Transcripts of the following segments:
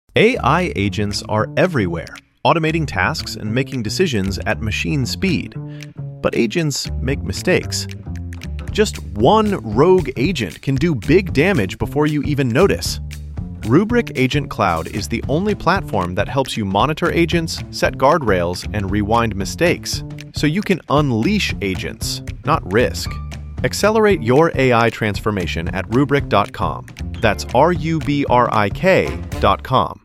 AI agents are everywhere, automating tasks and making decisions at machine speed. But agents make mistakes. Just one rogue agent can do big damage before you even notice. Rubrik Agent Cloud is the only platform that helps you monitor agents, set guardrails, and rewind mistakes, so you can unleash agents, not risk. Accelerate your AI transformation at Rubrik.com. That's RUBRIK.com.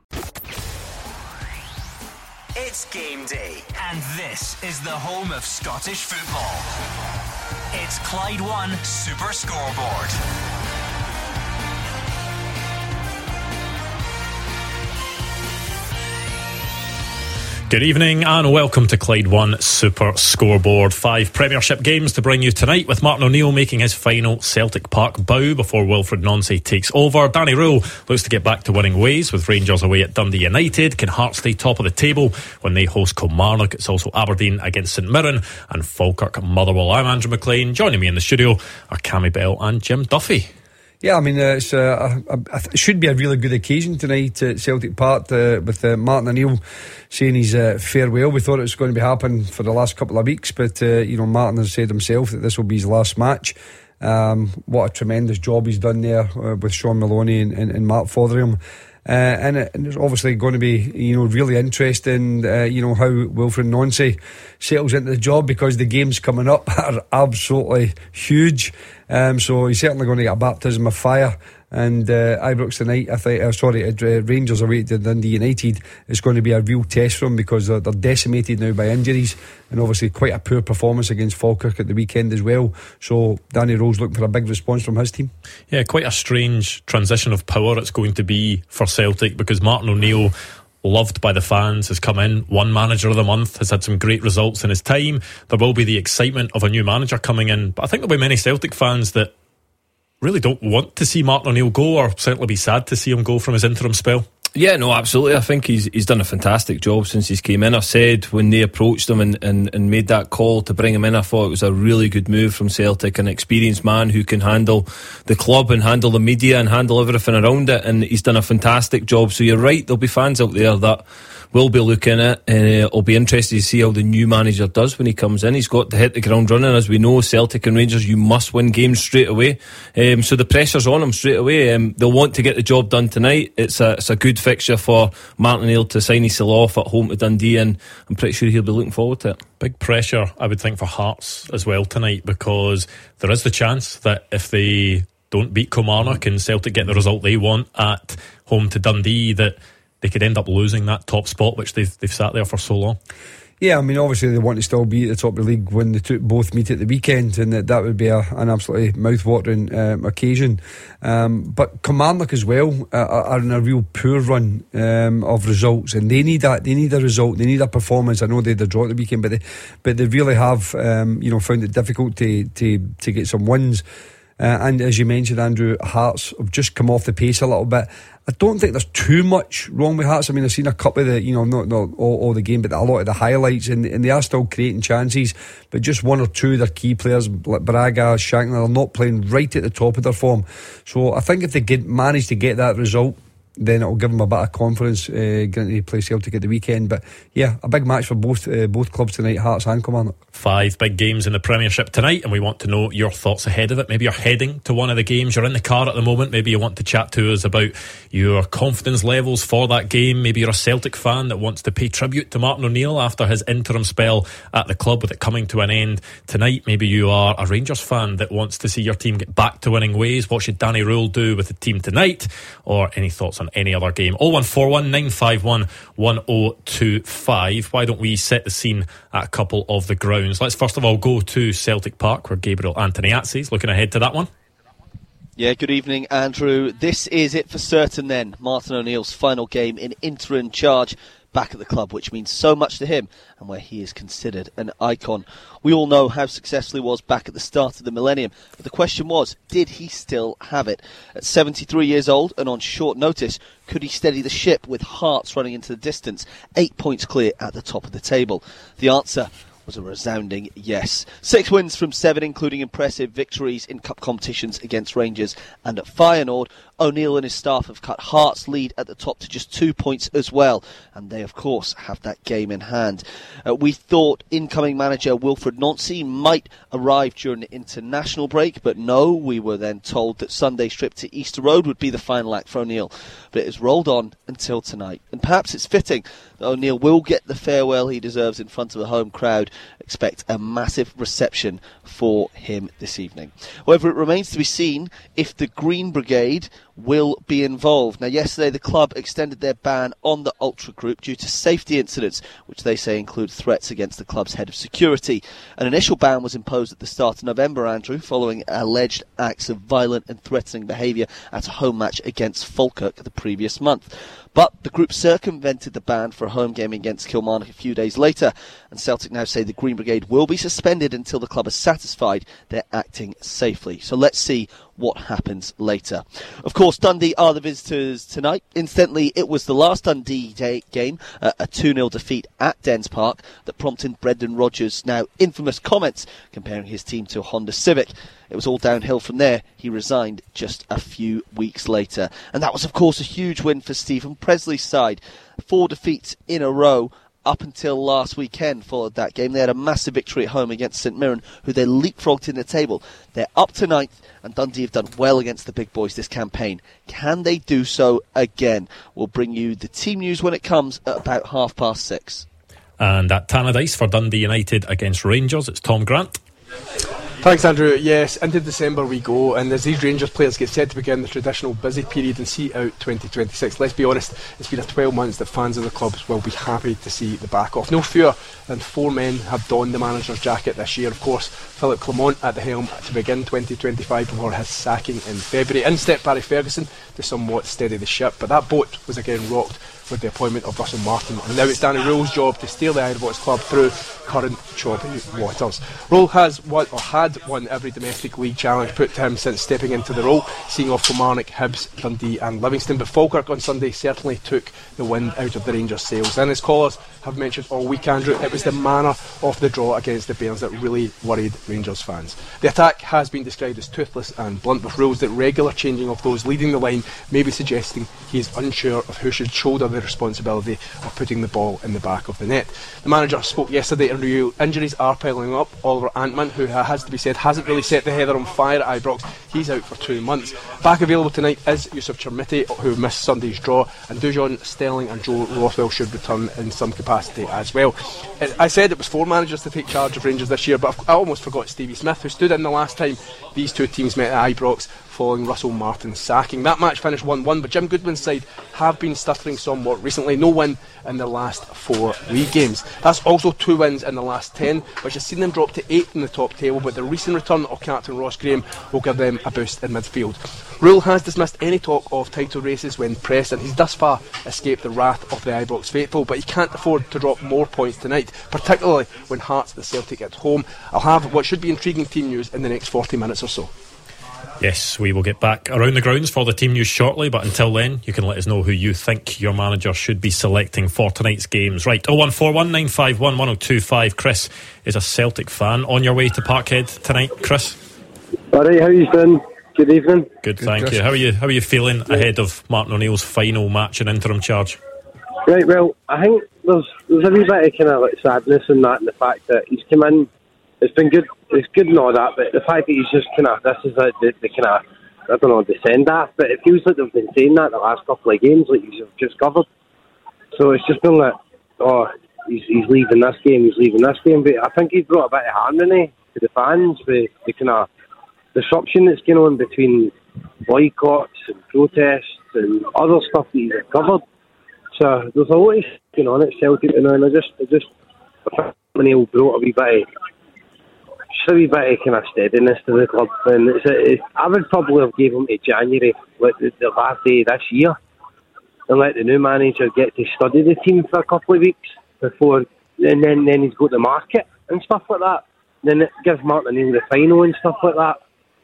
It's game day, and this is the home of Scottish football. It's Clyde One Super Scoreboard. Good evening and welcome to Clyde One Super Scoreboard. 5 Premiership games to bring you tonight, with Martin O'Neill making his final Celtic Park bow before Wilfred Nancy takes over. Danny Rule looks to get back to winning ways with Rangers away at Dundee United. Can Hearts stay top of the table when they host Kilmarnock? It's also Aberdeen against St Mirren and Falkirk Motherwell. I'm Andrew McLean. Joining me in the studio are Cammy Bell and Jim Duffy. Yeah, I mean, it should be a really good occasion tonight at Celtic Park with Martin O'Neill saying his farewell. We thought it was going to be happening for the last couple of weeks, but Martin has said himself that this will be his last match. What a tremendous job he's done there with Sean Maloney and Mark Fotheringham. And it's obviously going to be, really interesting, how Wilfred Nancy settles into the job, because the games coming up are absolutely huge. So he's certainly going to get a baptism of fire. And Ibrox tonight, Rangers away to Dundee United, is going to be a real test for him, because they're decimated now by injuries, and obviously quite a poor performance against Falkirk at the weekend as well. So Danny Rose looking for a big response from his team. Yeah, quite a strange transition of power it's going to be for Celtic, because Martin O'Neill, loved by the fans, has come in, won Manager of the Month, has had some great results in his time. There will be the excitement of a new manager coming in, but I think there'll be many Celtic fans that really don't want to see Martin O'Neill go, or certainly be sad to see him go from his interim spell. Yeah, no, absolutely. I think he's done a fantastic job since he's came in. I said when they approached him and made that call to bring him in, I thought it was a really good move from Celtic, an experienced man who can handle the club and handle the media and handle everything around it, and he's done a fantastic job. So you're right, there'll be fans out there that will be looking at it, and it'll be interesting to see how the new manager does when he comes in. He's got to hit the ground running. As we know, Celtic and Rangers, you must win games straight away, so the pressure's on him straight away. They'll want to get the job done tonight. It's a good fixture for Martin O'Neill to sign his off at home to Dundee, and I'm pretty sure he'll be looking forward to it. Big pressure, I would think, for Hearts as well tonight, because there is the chance that if they don't beat Kilmarnock and Celtic get the result they want at home to Dundee, that they could end up losing that top spot which they've sat there for so long. Yeah, I mean, obviously they want to still be at the top of the league when they both meet at the weekend, and that would be an absolutely mouth-watering occasion. But Kilmarnock as well are in a real poor run of results, and they need that. They need a result. They need a performance. I know they had a draw at the weekend, but they really have found it difficult to get some wins. And as you mentioned, Andrew, Hearts have just come off the pace a little bit. I don't think there's too much wrong with Hearts. I mean, I've seen a couple of the, not all the game, but a lot of the highlights, and they are still creating chances, but just one or two of their key players, like Braga, Shankland, are not playing right at the top of their form. So I think if they manage to get that result, then it'll give them a bit of confidence getting to play Celtic at the weekend. But yeah, a big match for both clubs tonight, Hearts and Kilmarnock. 5 big games in the Premiership tonight, and we want to know your thoughts ahead of it. Maybe you're heading to one of the games, you're in the car at the moment, maybe you want to chat to us about your confidence levels for that game. Maybe you're a Celtic fan that wants to pay tribute to Martin O'Neill after his interim spell at the club, with it coming to an end tonight. Maybe you are a Rangers fan that wants to see your team get back to winning ways. What should Danny Rule do with the team tonight? Or any thoughts on any other game? 0141 951 1025. Why don't we set the scene at a couple of the grounds? Let's first of all go to Celtic Park, where Gabriel Antoniazzi is looking ahead to that one. Yeah, good evening, Andrew. This is it for certain then. Martin O'Neill's final game in interim charge back at the club, which means so much to him and where he is considered an icon. We all know how successful he was back at the start of the millennium, but the question was, did he still have it? At 73 years old and on short notice, could he steady the ship with Hearts running into the distance, 8 points clear at the top of the table? The answer was a resounding yes. 6 wins from 7, including impressive victories in cup competitions against Rangers and at Feyenoord. O'Neill and his staff have cut Hearts' lead at the top to just 2 points as well, and they of course have that game in hand. We thought incoming manager Wilfred Nancy might arrive during the international break, but no, we were then told that Sunday's trip to Easter Road would be the final act for O'Neill, but it has rolled on until tonight, and perhaps it's fitting that O'Neill will get the farewell he deserves in front of a home crowd. Expect a massive reception for him this evening. However, it remains to be seen if the Green Brigade will be involved. Now, yesterday the club extended their ban on the Ultra Group due to safety incidents, which they say include threats against the club's head of security. An initial ban was imposed at the start of November, Andrew, following alleged acts of violent and threatening behaviour at a home match against Falkirk the previous month. But the group circumvented the ban for a home game against Kilmarnock a few days later, and Celtic now say the Green Brigade will be suspended until the club is satisfied they're acting safely. So let's see what happens later. Of course, Dundee are the visitors tonight. Incidentally, it was the last Dundee game, a 2-0 defeat at Dens Park, that prompted Brendan Rodgers' now infamous comments comparing his team to a Honda Civic. It was all downhill from there. He resigned just a few weeks later. And that was, of course, a huge win for Stephen Presley's side. 4 defeats in a row up until last weekend followed that game. They had a massive victory at home against St Mirren, who they leapfrogged in the table. They're up to 9th, and Dundee have done well against the big boys this campaign. Can they do so again? We'll bring you the team news when it comes at about 6:30. And at Tannadice for Dundee United against Rangers, it's Tom Grant. Thanks, Andrew. Yes, into December we go, and as these Rangers players get set to begin the traditional busy period and see out 2026, let's be honest, it's been a 12 months that fans of the clubs will be happy to see the back off. No fewer than 4 men have donned the manager's jacket this year. Of course, Philip Clement at the helm to begin 2025 before his sacking in February. In stepped Barry Ferguson to somewhat steady the ship, but that boat was again rocked with the appointment of Russell Martin, and now it's Danny Röhl's job to steer the Idlevox club through current choppy waters. Röhl had won every domestic league challenge put to him since stepping into the role, seeing off Kilmarnock, Hibs, Dundee and Livingston, but Falkirk on Sunday certainly took the wind out of the Rangers' sails. And as callers have mentioned all week, Andrew, it was the manner of the draw against the Bairns that really worried Rangers fans. The attack has been described as toothless and blunt, with rules that regular changing of those leading the line may be suggesting he is unsure of who should shoulder the responsibility of putting the ball in the back of the net. The manager spoke yesterday and revealed injuries are piling up. Oliver Antman, who has to be said hasn't really set the heather on fire at Ibrox, he's out for 2 months. Back available tonight is Yusuf Chermiti, who missed Sunday's draw, and Dujon, Sterling and Joe Rothwell should return in some capacity as well. I said it was 4 managers to take charge of Rangers this year, but I almost forgot Stevie Smith, who stood in the last time these two teams met at Ibrox following Russell Martin's sacking. That match finished 1-1, but Jim Goodwin's side have been stuttering somewhat recently. No win in their last 4 league games. That's also 2 wins in the last 10, which has seen them drop to 8th in the top table, but the recent return of captain Ross Graham will give them a boost in midfield. Röhl has dismissed any talk of title races when pressed, and he's thus far escaped the wrath of the Ibrox faithful, but he can't afford to drop more points tonight, particularly when Hearts the Celtic at home. I'll have what should be intriguing team news in the next 40 minutes or so. Yes, we will get back around the grounds for the team news shortly, but until then, you can let us know who you think your manager should be selecting for tonight's games. Right, 01419511025. Chris is a Celtic fan. On your way to Parkhead tonight, Chris? Alright, how are you doing? Good evening. Good, thank you. How are you feeling ahead of Martin O'Neill's final match in interim charge? Right, well, I think there's a wee bit of kind of like sadness in that, and the fact that he's come in. It's been good. It's good and all that, but the fact that he's just kind of, this is the kind of, I don't know, the send-off, but it feels like they've been saying that the last couple of games, like you've just covered. So it's just been like, oh, he's leaving this game, but I think he's brought a bit of harmony to the fans with the kind of disruption that's going on between boycotts and protests and other stuff that he's covered. So there's a lot of going on at Celtic, and I think when he'll brought a wee bit of kind of steadiness to the club, and I would probably have gave him to January, like the last day this year, and let the new manager get to study the team for a couple of weeks before, and then he's got the market and stuff like that. Then it gives Martin O'Neill the final and stuff like that.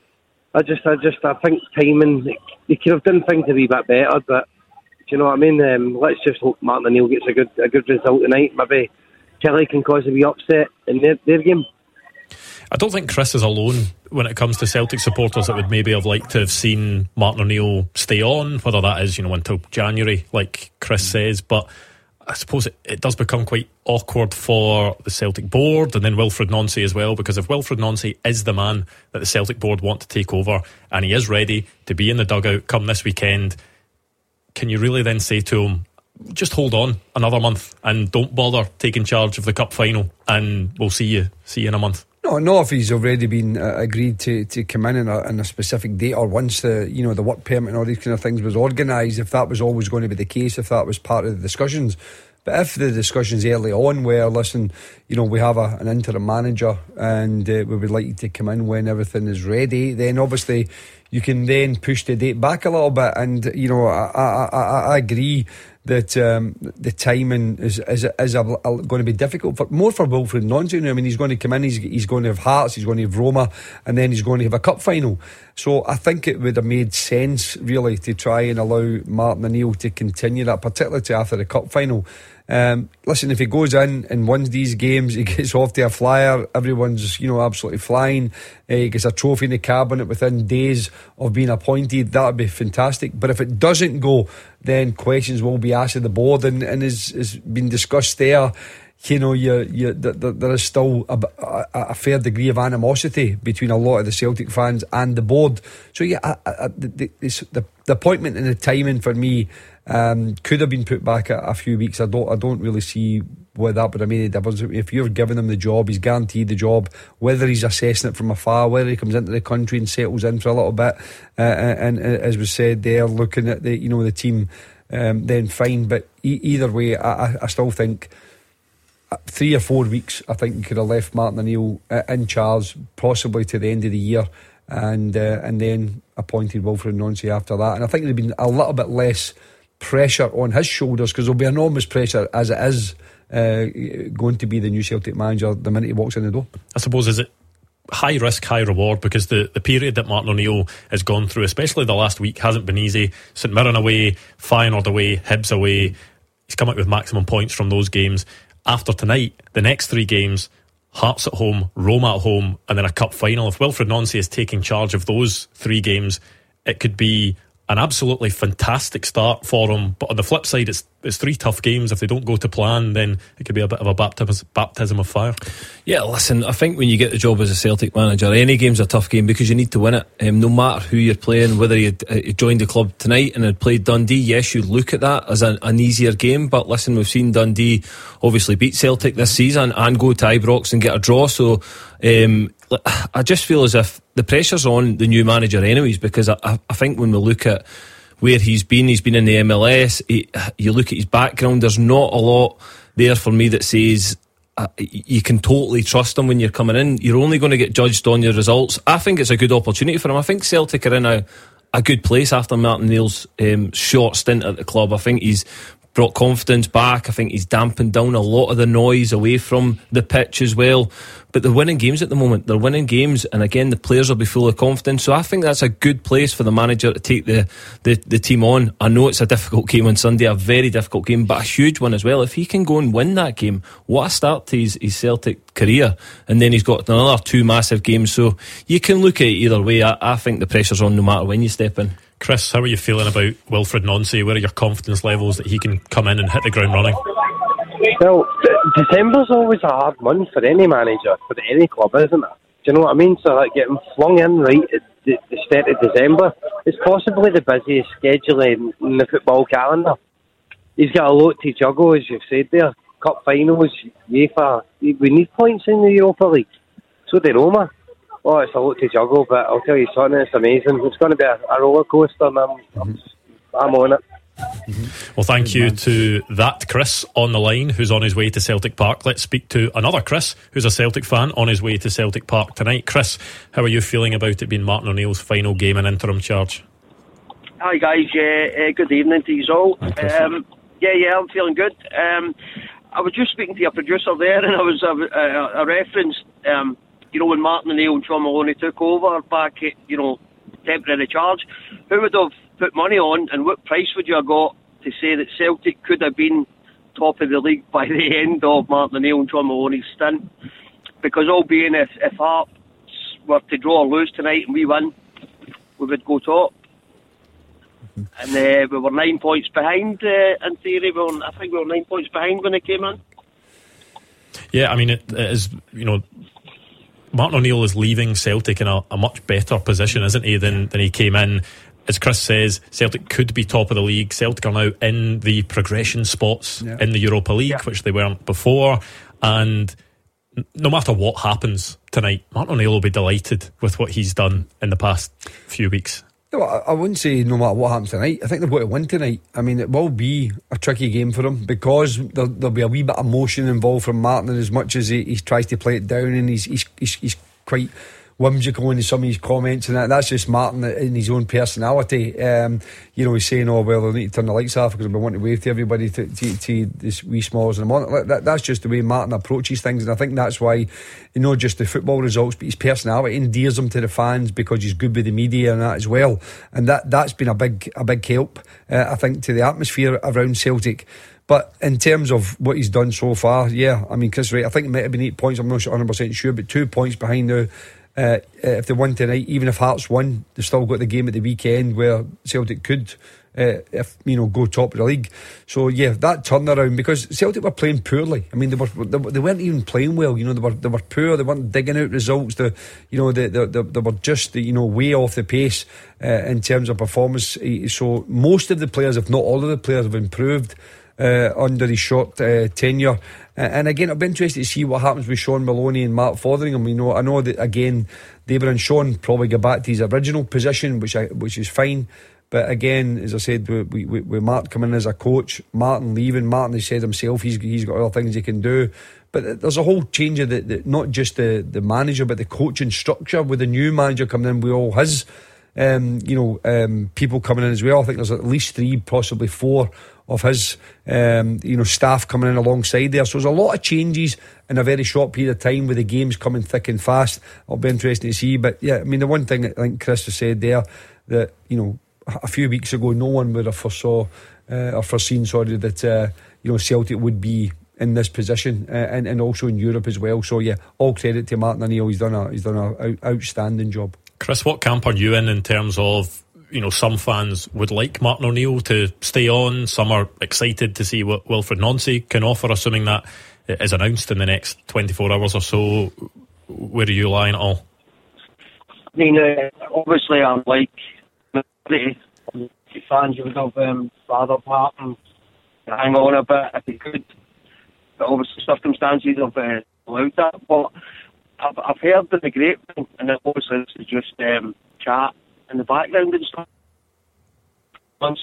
I think timing, they could have done things a wee bit better, but do you know what I mean? Let's just hope Martin O'Neill gets a good result tonight. Maybe Kelly can cause a wee upset in their game. I don't think Chris is alone when it comes to Celtic supporters that would maybe have liked to have seen Martin O'Neill stay on, whether that is, until January, like Chris says. But I suppose it does become quite awkward for the Celtic board and then Wilfred Nancy as well, because if Wilfred Nancy is the man that the Celtic board want to take over and he is ready to be in the dugout come this weekend, can you really then say to him, just hold on another month and don't bother taking charge of the cup final and we'll see you in a month? No, not if he's already been agreed to come in a specific date, or once the work permit and all these kind of things was organised, if that was always going to be the case, if that was part of the discussions. But if the discussions early on were, listen, we have an interim manager and we would like you to come in when everything is ready, then obviously you can then push the date back a little bit. And I agree that the timing is going to be difficult more for Wilfred Nancy. I mean, he's going to come in, he's going to have Hearts, he's going to have Roma, and then he's going to have a cup final. So I think it would have made sense really to try and allow Martin O'Neill to continue that, particularly after the cup final. Listen, if he goes in and wins these games, he gets off to a flyer, everyone's absolutely flying, he gets a trophy in the cabinet within days of being appointed, that would be fantastic. But if it doesn't go, then questions will be asked of the board, and as been discussed there, there is still a fair degree of animosity between a lot of the Celtic fans and the board. So the appointment and the timing for me could have been put back a few weeks. I don't really see where that would have made any difference. If you're giving him the job, he's guaranteed the job, whether he's assessing it from afar, whether he comes into the country and settles in for a little bit, and as was said there, looking at the team, then fine. But either way, I still think 3 or 4 weeks, I think you could have left Martin O'Neill in charge possibly to the end of the year, and then appointed Wilfred Nancy after that. And I think there'd been a little bit less pressure on his shoulders, because there'll be enormous pressure as it is going to be the new Celtic manager the minute he walks in the door. I suppose, is it high risk, high reward? Because the period that Martin O'Neill has gone through, especially the last week, hasn't been easy. St Mirren away, Feyenoord away, Hibs away. He's come out with maximum points from those games. After tonight, the next 3 games, Hearts at home, Roma at home, and then a cup final. If Wilfred Nancy is taking charge of those 3 games, it could be an absolutely fantastic start for him. But on the flip side, it's 3 tough games. If they don't go to plan, then it could be a bit of a baptism of fire. Yeah, listen, I think when you get the job as a Celtic manager, any game's a tough game because you need to win it. No matter who you're playing, whether you joined the club tonight and had played Dundee, yes, you look at that as an easier game. But listen, we've seen Dundee obviously beat Celtic this season and go to Ibrox and get a draw. So I just feel as if the pressure's on the new manager anyways, because I think when we look at where he's been in the MLS, you look at his background, there's not a lot there for me that says you can totally trust him when you're coming in. You're only going to get judged on your results. I think it's a good opportunity for him. I think Celtic are in a good place after Martin O'Neill's short stint at the club. I think he's brought confidence back. I think he's dampened down a lot of the noise away from the pitch as well. But they're winning games at the moment. They're winning games, and again, the players will be full of confidence. So I think that's a good place for the manager to take the team on. I know it's a difficult game on Sunday, a very difficult game, but a huge one as well. If he can go and win that game, what a start to his Celtic career. And then he's got another 2 massive games. So you can look at it either way. I think the pressure's on no matter when you step in. Chris, how are you feeling about Wilfred Nancy? Where are your confidence levels that he can come in and hit the ground running? Well, December's always a hard month for any manager, for any club, isn't it? Do you know what I mean? So like getting flung in right at the start of December, it's possibly the busiest schedule in the football calendar. He's got a lot to juggle, as you've said there. Cup finals, UEFA. We need points in the Europa League. So did Roma. Oh, it's a lot to juggle, but I'll tell you something, it's amazing. It's going to be a roller coaster, and I'm on it. Well, thank you to that Chris on the line, who's on his way to Celtic Park. Let's speak to another Chris, who's a Celtic fan on his way to Celtic Park tonight. Chris, how are you feeling about it being Martin O'Neill's final game in interim charge? Hi guys, good evening to you all. I'm feeling good. I was just speaking to your producer there, and I referenced when Martin O'Neill and John Maloney took over back at, temporary charge, who would have put money on, and what price would you have got to say that Celtic could have been top of the league by the end of Martin O'Neill and John Maloney's stint? Because all being if Hart were to draw or lose tonight and we win, we would go top. And we were 9 points behind, in theory. I think we were 9 points behind when it came in. Yeah, I mean, it is, you know, Martin O'Neill is leaving Celtic in a much better position, isn't he, than he came in. As Chris says, Celtic could be top of the league. Celtic are now in the progression spots in the Europa League, which they weren't before. And no matter what happens tonight, Martin O'Neill will be delighted with what he's done in the past few weeks. No, I wouldn't say no matter what happens tonight. I think they've got to win tonight. I mean, it will be a tricky game for them because there'll be a wee bit of emotion involved from Martin, and as much as he tries to play it down, and he's quite whimsical in some of his comments, and that's just Martin in his own personality. You know, he's saying, "Oh well, I need to turn the lights off because I want to wave to everybody to this wee smalls in the morning." That's just the way Martin approaches things, and I think that's why, you know, just the football results, but his personality endears him to the fans because he's good with the media and that as well, and that's been a big help, I think, to the atmosphere around Celtic. But in terms of what he's done so far, yeah, I mean, Chris, right, I think it might have been 8 points. I'm not 100% sure, but 2 points behind now. If they won tonight, even if Hearts won, they've still got the game at the weekend where Celtic could, go top of the league. So yeah, that turnaround, because Celtic were playing poorly. I mean, they weren't even playing well. You know, they were poor. They weren't digging out results. They were just way off the pace in terms of performance. So most of the players, if not all of the players, have improved under his short tenure. And again, it'll be interesting to see what happens with Sean Maloney and Mark Fotheringham. I know that again, David and Sean probably go back to his original position, which is fine. But again, as I said, with Mark coming in as a coach, Martin leaving, Martin has said himself he's got other things he can do. But there's a whole change of the not just the manager, but the coaching structure with the new manager coming in with all his people coming in as well. I think there's at least 3, possibly 4 of his staff coming in alongside there. So there's a lot of changes in a very short period of time with the games coming thick and fast. It'll be interesting to see. But yeah, I mean, the one thing I think Chris has said there, that a few weeks ago no one would have foreseen that Celtic would be in this position, and also in Europe as well. So yeah, all credit to Martin O'Neill. He's done an outstanding job. Chris, what camp are you in terms of, some fans would like Martin O'Neill to stay on, some are excited to see what Wilfred Nancy can offer, assuming that is announced in the next 24 hours or so. Where are you lying at all? I mean, obviously I'm like the fans would have rather Martin hang on a bit if he could, but obviously circumstances have allowed that. But I've heard in the grapevine, and obviously this is just chat in the background and stuff. Oh,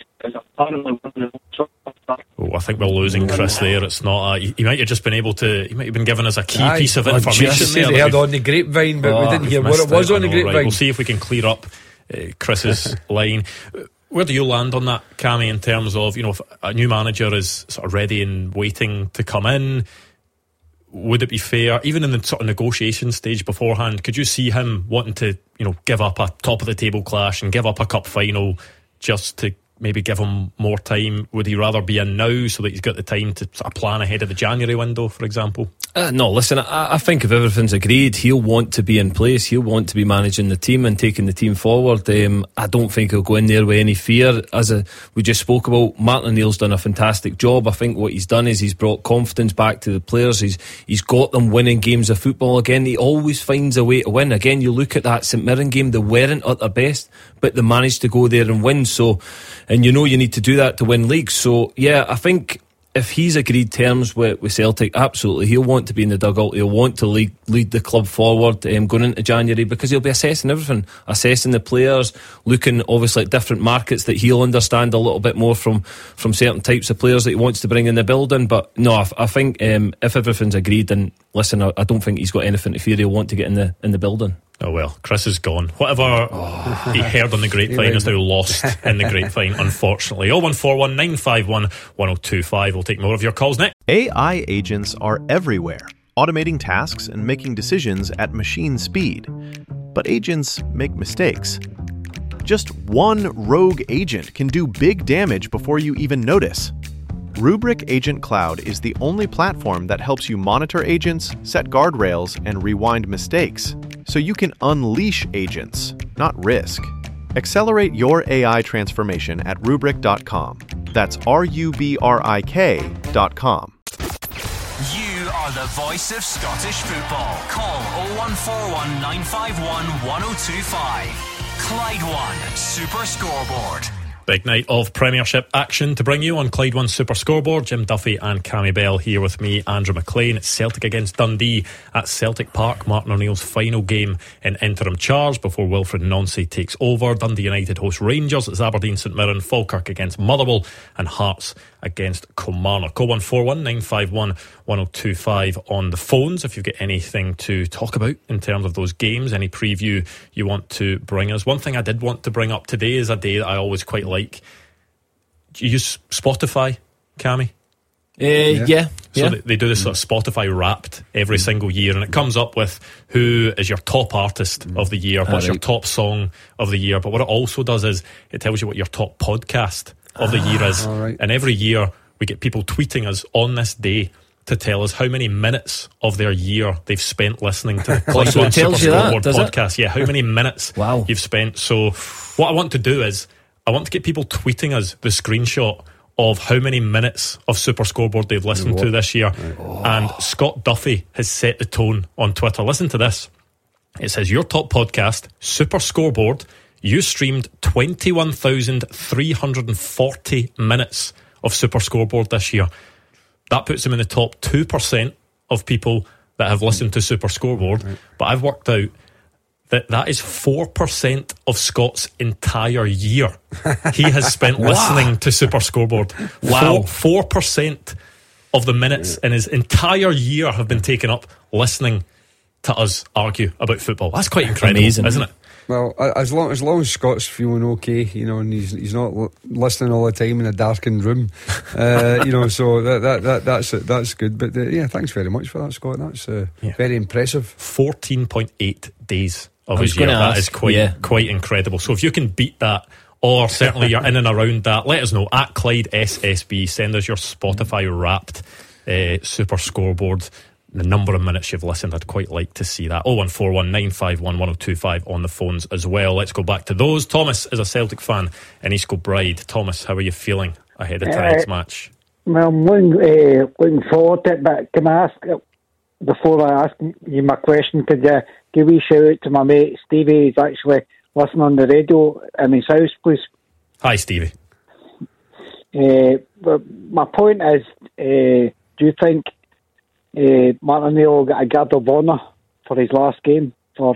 I think we're losing Chris there. It's not. He might have just been able to. He might have been given us a key piece of information there. He heard on the grapevine, but we didn't hear what it was on the grapevine. Right. We'll see if we can clear up Chris's line. Where do you land on that, Cammy, in terms of if a new manager is sort of ready and waiting to come in? Would it be fair, even in the sort of negotiation stage beforehand, could you see him wanting to, give up a top of the table clash and give up a cup final just to maybe give him more time? Would he rather be in now so that he's got the time to sort of plan ahead of the January window, for example? No, listen, I think if everything's agreed, he'll want to be in place. He'll want to be managing the team and taking the team forward. I don't think he'll go in there with any fear. We just spoke about, Martin O'Neill's done a fantastic job. I think what he's done is he's brought confidence back to the players. He's got them winning games of football again. He always finds a way to win. Again, you look at that St Mirren game, they weren't at their best, but they managed to go there and win. So, and you need to do that to win leagues. So yeah, I think if he's agreed terms with Celtic, absolutely, he'll want to be in the dugout. He'll want to lead the club forward going into January, because he'll be assessing everything, assessing the players, looking obviously at different markets that he'll understand a little bit more from certain types of players that he wants to bring in the building. But no, I think if everything's agreed, then listen, I don't think he's got anything to fear. He'll want to get in the building. Oh well, Chris is gone. Whatever he heard on the grapevine is now lost in the grapevine, unfortunately. 0141 951 1025. We'll take more of your calls next. AI agents are everywhere, automating tasks and making decisions at machine speed. But agents make mistakes. Just one rogue agent can do big damage before you even notice. Rubrik Agent Cloud is the only platform that helps you monitor agents, set guardrails, and rewind mistakes, so you can unleash agents, not risk. Accelerate your AI transformation at Rubrik.com. That's RUBRIK.com. You are the voice of Scottish football. Call 0141 951 1025. Clyde One Super Scoreboard. Big night of Premiership action to bring you on Clyde One Super Scoreboard. Jim Duffy and Cammy Bell here with me, Andrew McLean. It's Celtic against Dundee at Celtic Park. Martin O'Neill's final game in interim charge before Wilfred Nancy takes over. Dundee United host Rangers. It's Aberdeen St Mirren, Falkirk against Motherwell, and Hearts against Kilmarnock. 0141 951 1025 on the phones if you've got anything to talk about in terms of those games, any preview you want to bring us. One thing I did want to bring up today is a day that I always quite like. Do you use Spotify, Cammy? Yeah. So they do this sort of Spotify Wrapped every single year, and it comes up with who is your top artist of the year, what's your top song of the year. But what it also does is it tells you what your top podcast of the year is. And every year we get people tweeting us on this day to tell us how many minutes of their year they've spent listening to the Clyde One Super Scoreboard podcast. Yeah, how many minutes you've spent. So what I want to do is I want to get people tweeting us the screenshot of how many minutes of Super Scoreboard they've listened to this year. And Scott Duffy has set the tone on Twitter. Listen to this. It says, your top podcast, Super Scoreboard, you streamed 21,340 minutes of Super Scoreboard this year. That puts them in the top 2% of people that have listened to Super Scoreboard. But I've worked out that is 4% of Scott's entire year he has spent listening to Super Scoreboard. 4% of the minutes in his entire year have been taken up listening to us argue about football. That's quite incredible, isn't it? Well, as long as Scott's feeling okay, and he's not listening all the time in a darkened room, so that's good. But thanks very much for that, Scott. That's very impressive. 14.8 days of his year. That is quite incredible. So if you can beat that, or certainly you're in and around that, let us know at Clyde SSB. Send us your Spotify Wrapped Super Scoreboard. The number of minutes you've listened, I'd quite like to see that. 0141 951 1025 on the phones as well. Let's go back to those. Thomas is a Celtic fan in East Kilbride. Thomas, how are you feeling ahead of tonight's match? Well, I'm looking forward to it, but can I ask, before I ask you my question, could you give a shout out to my mate Stevie? He's actually listening on the radio in his house, please. Hi, Stevie. My point is, do you think Martin O'Neill got a guard of honour for his last game for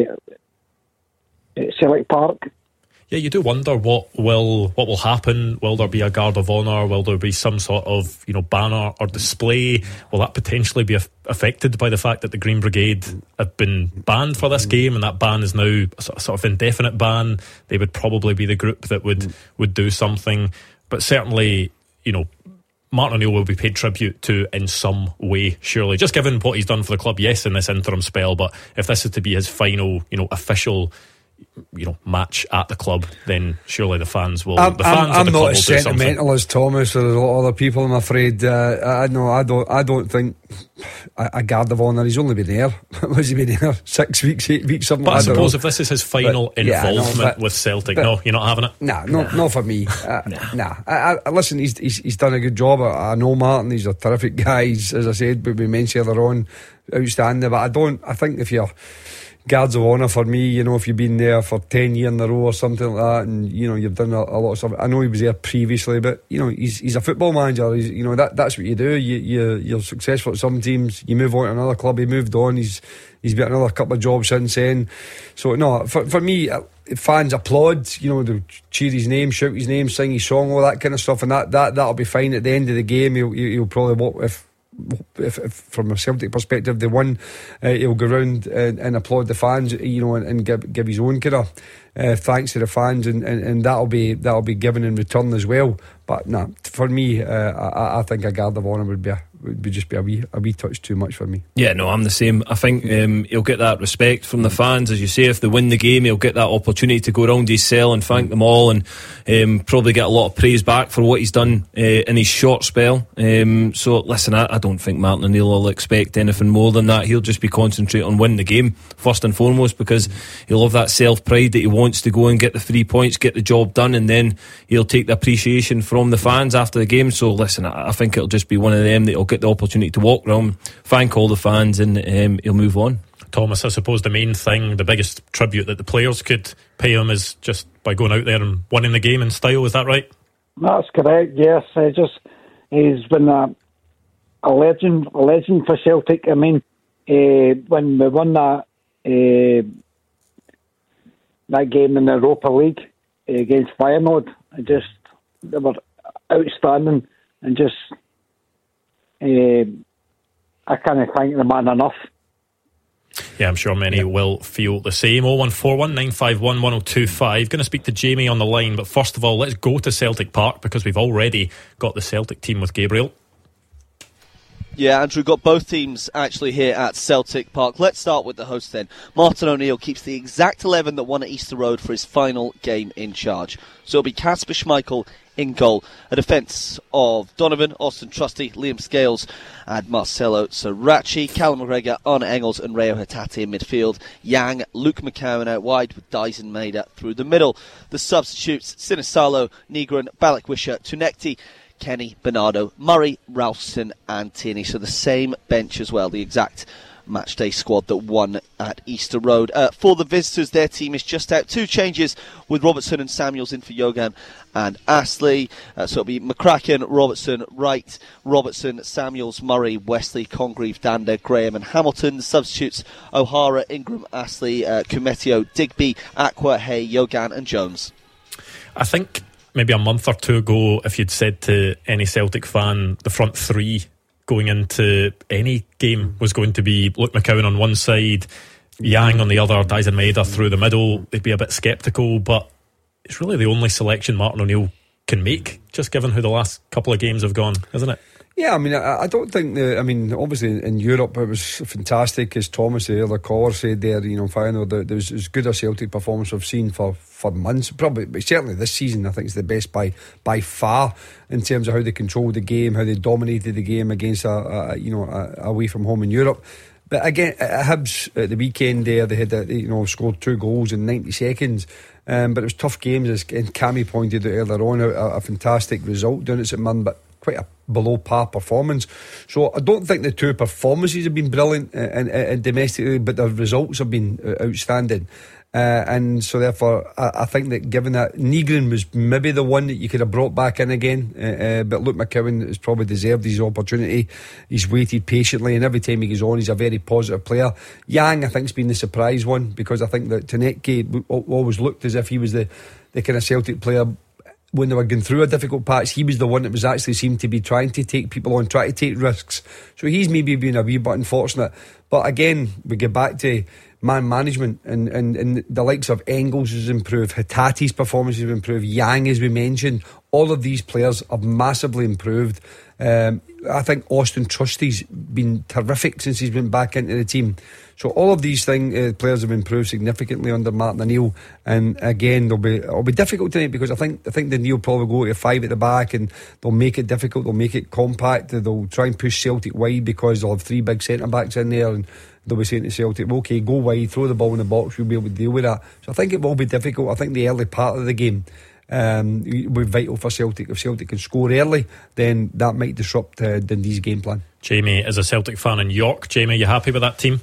Celtic Park? Yeah, you do wonder what will happen. Will there be a guard of honour? Will there be some sort of banner or display? Will that potentially be affected by the fact that the Green Brigade have been banned for this game, and that ban is now a sort of indefinite ban? They would probably be the group that would do something, but certainly Martin O'Neill will be paid tribute to in some way, surely. Just given what he's done for the club, yes, in this interim spell, but if this is to be his final, official, match at the club, then surely the fans will. I'm not as sentimental as Thomas or a lot of other people, I'm afraid. I don't think a guard of honour. He's only been there. Was he been there 6 weeks, 8 weeks, something? But I suppose if this is his final involvement with Celtic, you're not having it. Not for me. Listen, he's done a good job. I know Martin. He's a terrific guy. He's, as I said, we mentioned earlier on, outstanding. But I think if you're guards of honour, for me, if you've been there for 10 years in a row or something like that, and you've done a lot of stuff. I know he was there previously, but he's a football manager. That's what you do. You're successful at some teams, you move on to another club. He moved on. He's got another couple of jobs since then. So no, for me, fans applaud. They'll cheer his name, shout his name, sing his song, all that kind of stuff, and that'll be fine. At the end of the game, he'll probably walk if from a Celtic perspective they won, he'll go round and applaud the fans, and give his own kind of thanks to the fans, and that'll be given in return as well. But for me, I think a guard of honour would be would just be a wee touch too much for me. Yeah, no, I'm the same. I think he'll get that respect from the fans, as you say. If they win the game, he'll get that opportunity to go around his cell and thank them all, and probably get a lot of praise back for what he's done in his short spell. So listen, I don't think Martin O'Neill will expect anything more than that. He'll just be concentrating on winning the game first and foremost, because he'll have that self-pride that he wants to go and get the 3 points, get the job done, and then he'll take the appreciation from the fans after the game. So listen, I think it'll just be one of them that he'll get the opportunity to walk around, thank all the fans, and he'll move on. Thomas, I suppose the main thing, the biggest tribute that the players could pay him is just by going out there and winning the game in style. Is that right? That's correct, yes. He's been a legend for Celtic. I mean, when we won that game in the Europa League against Feyenoord, they were outstanding, and just I can't thank the man enough. Yeah, I'm sure many will feel the same. 01419511025. Going to speak to Jamie on the line, but first of all, let's go to Celtic Park, because we've already got the Celtic team with Gabriel. Yeah, Andrew, got both teams actually here at Celtic Park. Let's start with the host then. Martin O'Neill keeps the exact 11 that won at Easter Road for his final game in charge. So it'll be Kasper Schmeichel in goal. A defence of Donovan, Austin Trusty, Liam Scales and Marcelo Saracchi. Callum McGregor, Arne Engels and Reo Hatate in midfield. Yang, Luke McCowan out wide with Dyson Maeda through the middle. The substitutes: Sinisalo, Nigran, Balakwisha, Tunekti, Kenny, Bernardo, Murray, Ralston and Tierney. So the same bench as well, the exact matchday squad that won at Easter Road. For the visitors, their team is just out. 2 changes, with Robertson and Samuels in for Yogan and Astley. So it'll be McCracken, Robertson, Wright, Robertson, Samuels, Murray, Wesley, Congreve, Dander, Graham and Hamilton. The substitutes: O'Hara, Ingram, Astley, Kumetio, Digby, Aqua, Hay, Yogan and Jones. I think maybe a month or two ago, if you'd said to any Celtic fan the front three going into any game was going to be Luke McCowan on one side, Yang on the other, Dyson Maeda through the middle, they'd be a bit sceptical. But it's really the only selection Martin O'Neill can make, just given how the last couple of games have gone, isn't it? Yeah, I mean, I don't think obviously in Europe it was fantastic, as Thomas, the other caller, said there, Feyenoord, there was as good a Celtic performance we've seen for months, probably, but certainly this season I think it's the best by far, in terms of how they controlled the game, how they dominated the game against away from home in Europe. But again, at Hibs at the weekend there, they had scored 2 goals in 90 seconds. But it was tough games, as Cammy pointed out earlier on. A fantastic result down at St Mirren, but quite a below par performance. So I don't think the 2 performances have been brilliant and domestically, but the results have been outstanding. And so therefore I think that, given that Nygren was maybe the one that you could have brought back in again, but Luke McCowan has probably deserved his opportunity. He's waited patiently, and every time he goes on, he's a very positive player. Yang, I think, has been the surprise one, because I think that Tunecki always looked as if he was the kind of Celtic player when they were going through a difficult patch. He was the one that was actually seemed to be trying to take people on, try to take risks. So he's maybe been a wee bit unfortunate. But again, we get back to man management, and the likes of Engels has improved, Hatate's performance has improved, Yang, as we mentioned. All of these players have massively improved. I think Austin Trusty's been terrific since he's been back into the team. So all of these players have improved significantly under Martin O'Neill. And again, it'll be difficult tonight, because I think the O'Neill probably go to 5 at the back, and they'll make it difficult, they'll make it compact, they'll try and push Celtic wide, because they'll have 3 big centre backs in there, and they'll be saying to Celtic, okay, go wide, throw the ball in the box, we'll be able to deal with that. So I think it will be difficult. I think the early part of the game will be vital for Celtic. If Celtic can score early, then that might disrupt Dundee's game plan. Jamie, as a Celtic fan in York, Jamie, are you happy with that team?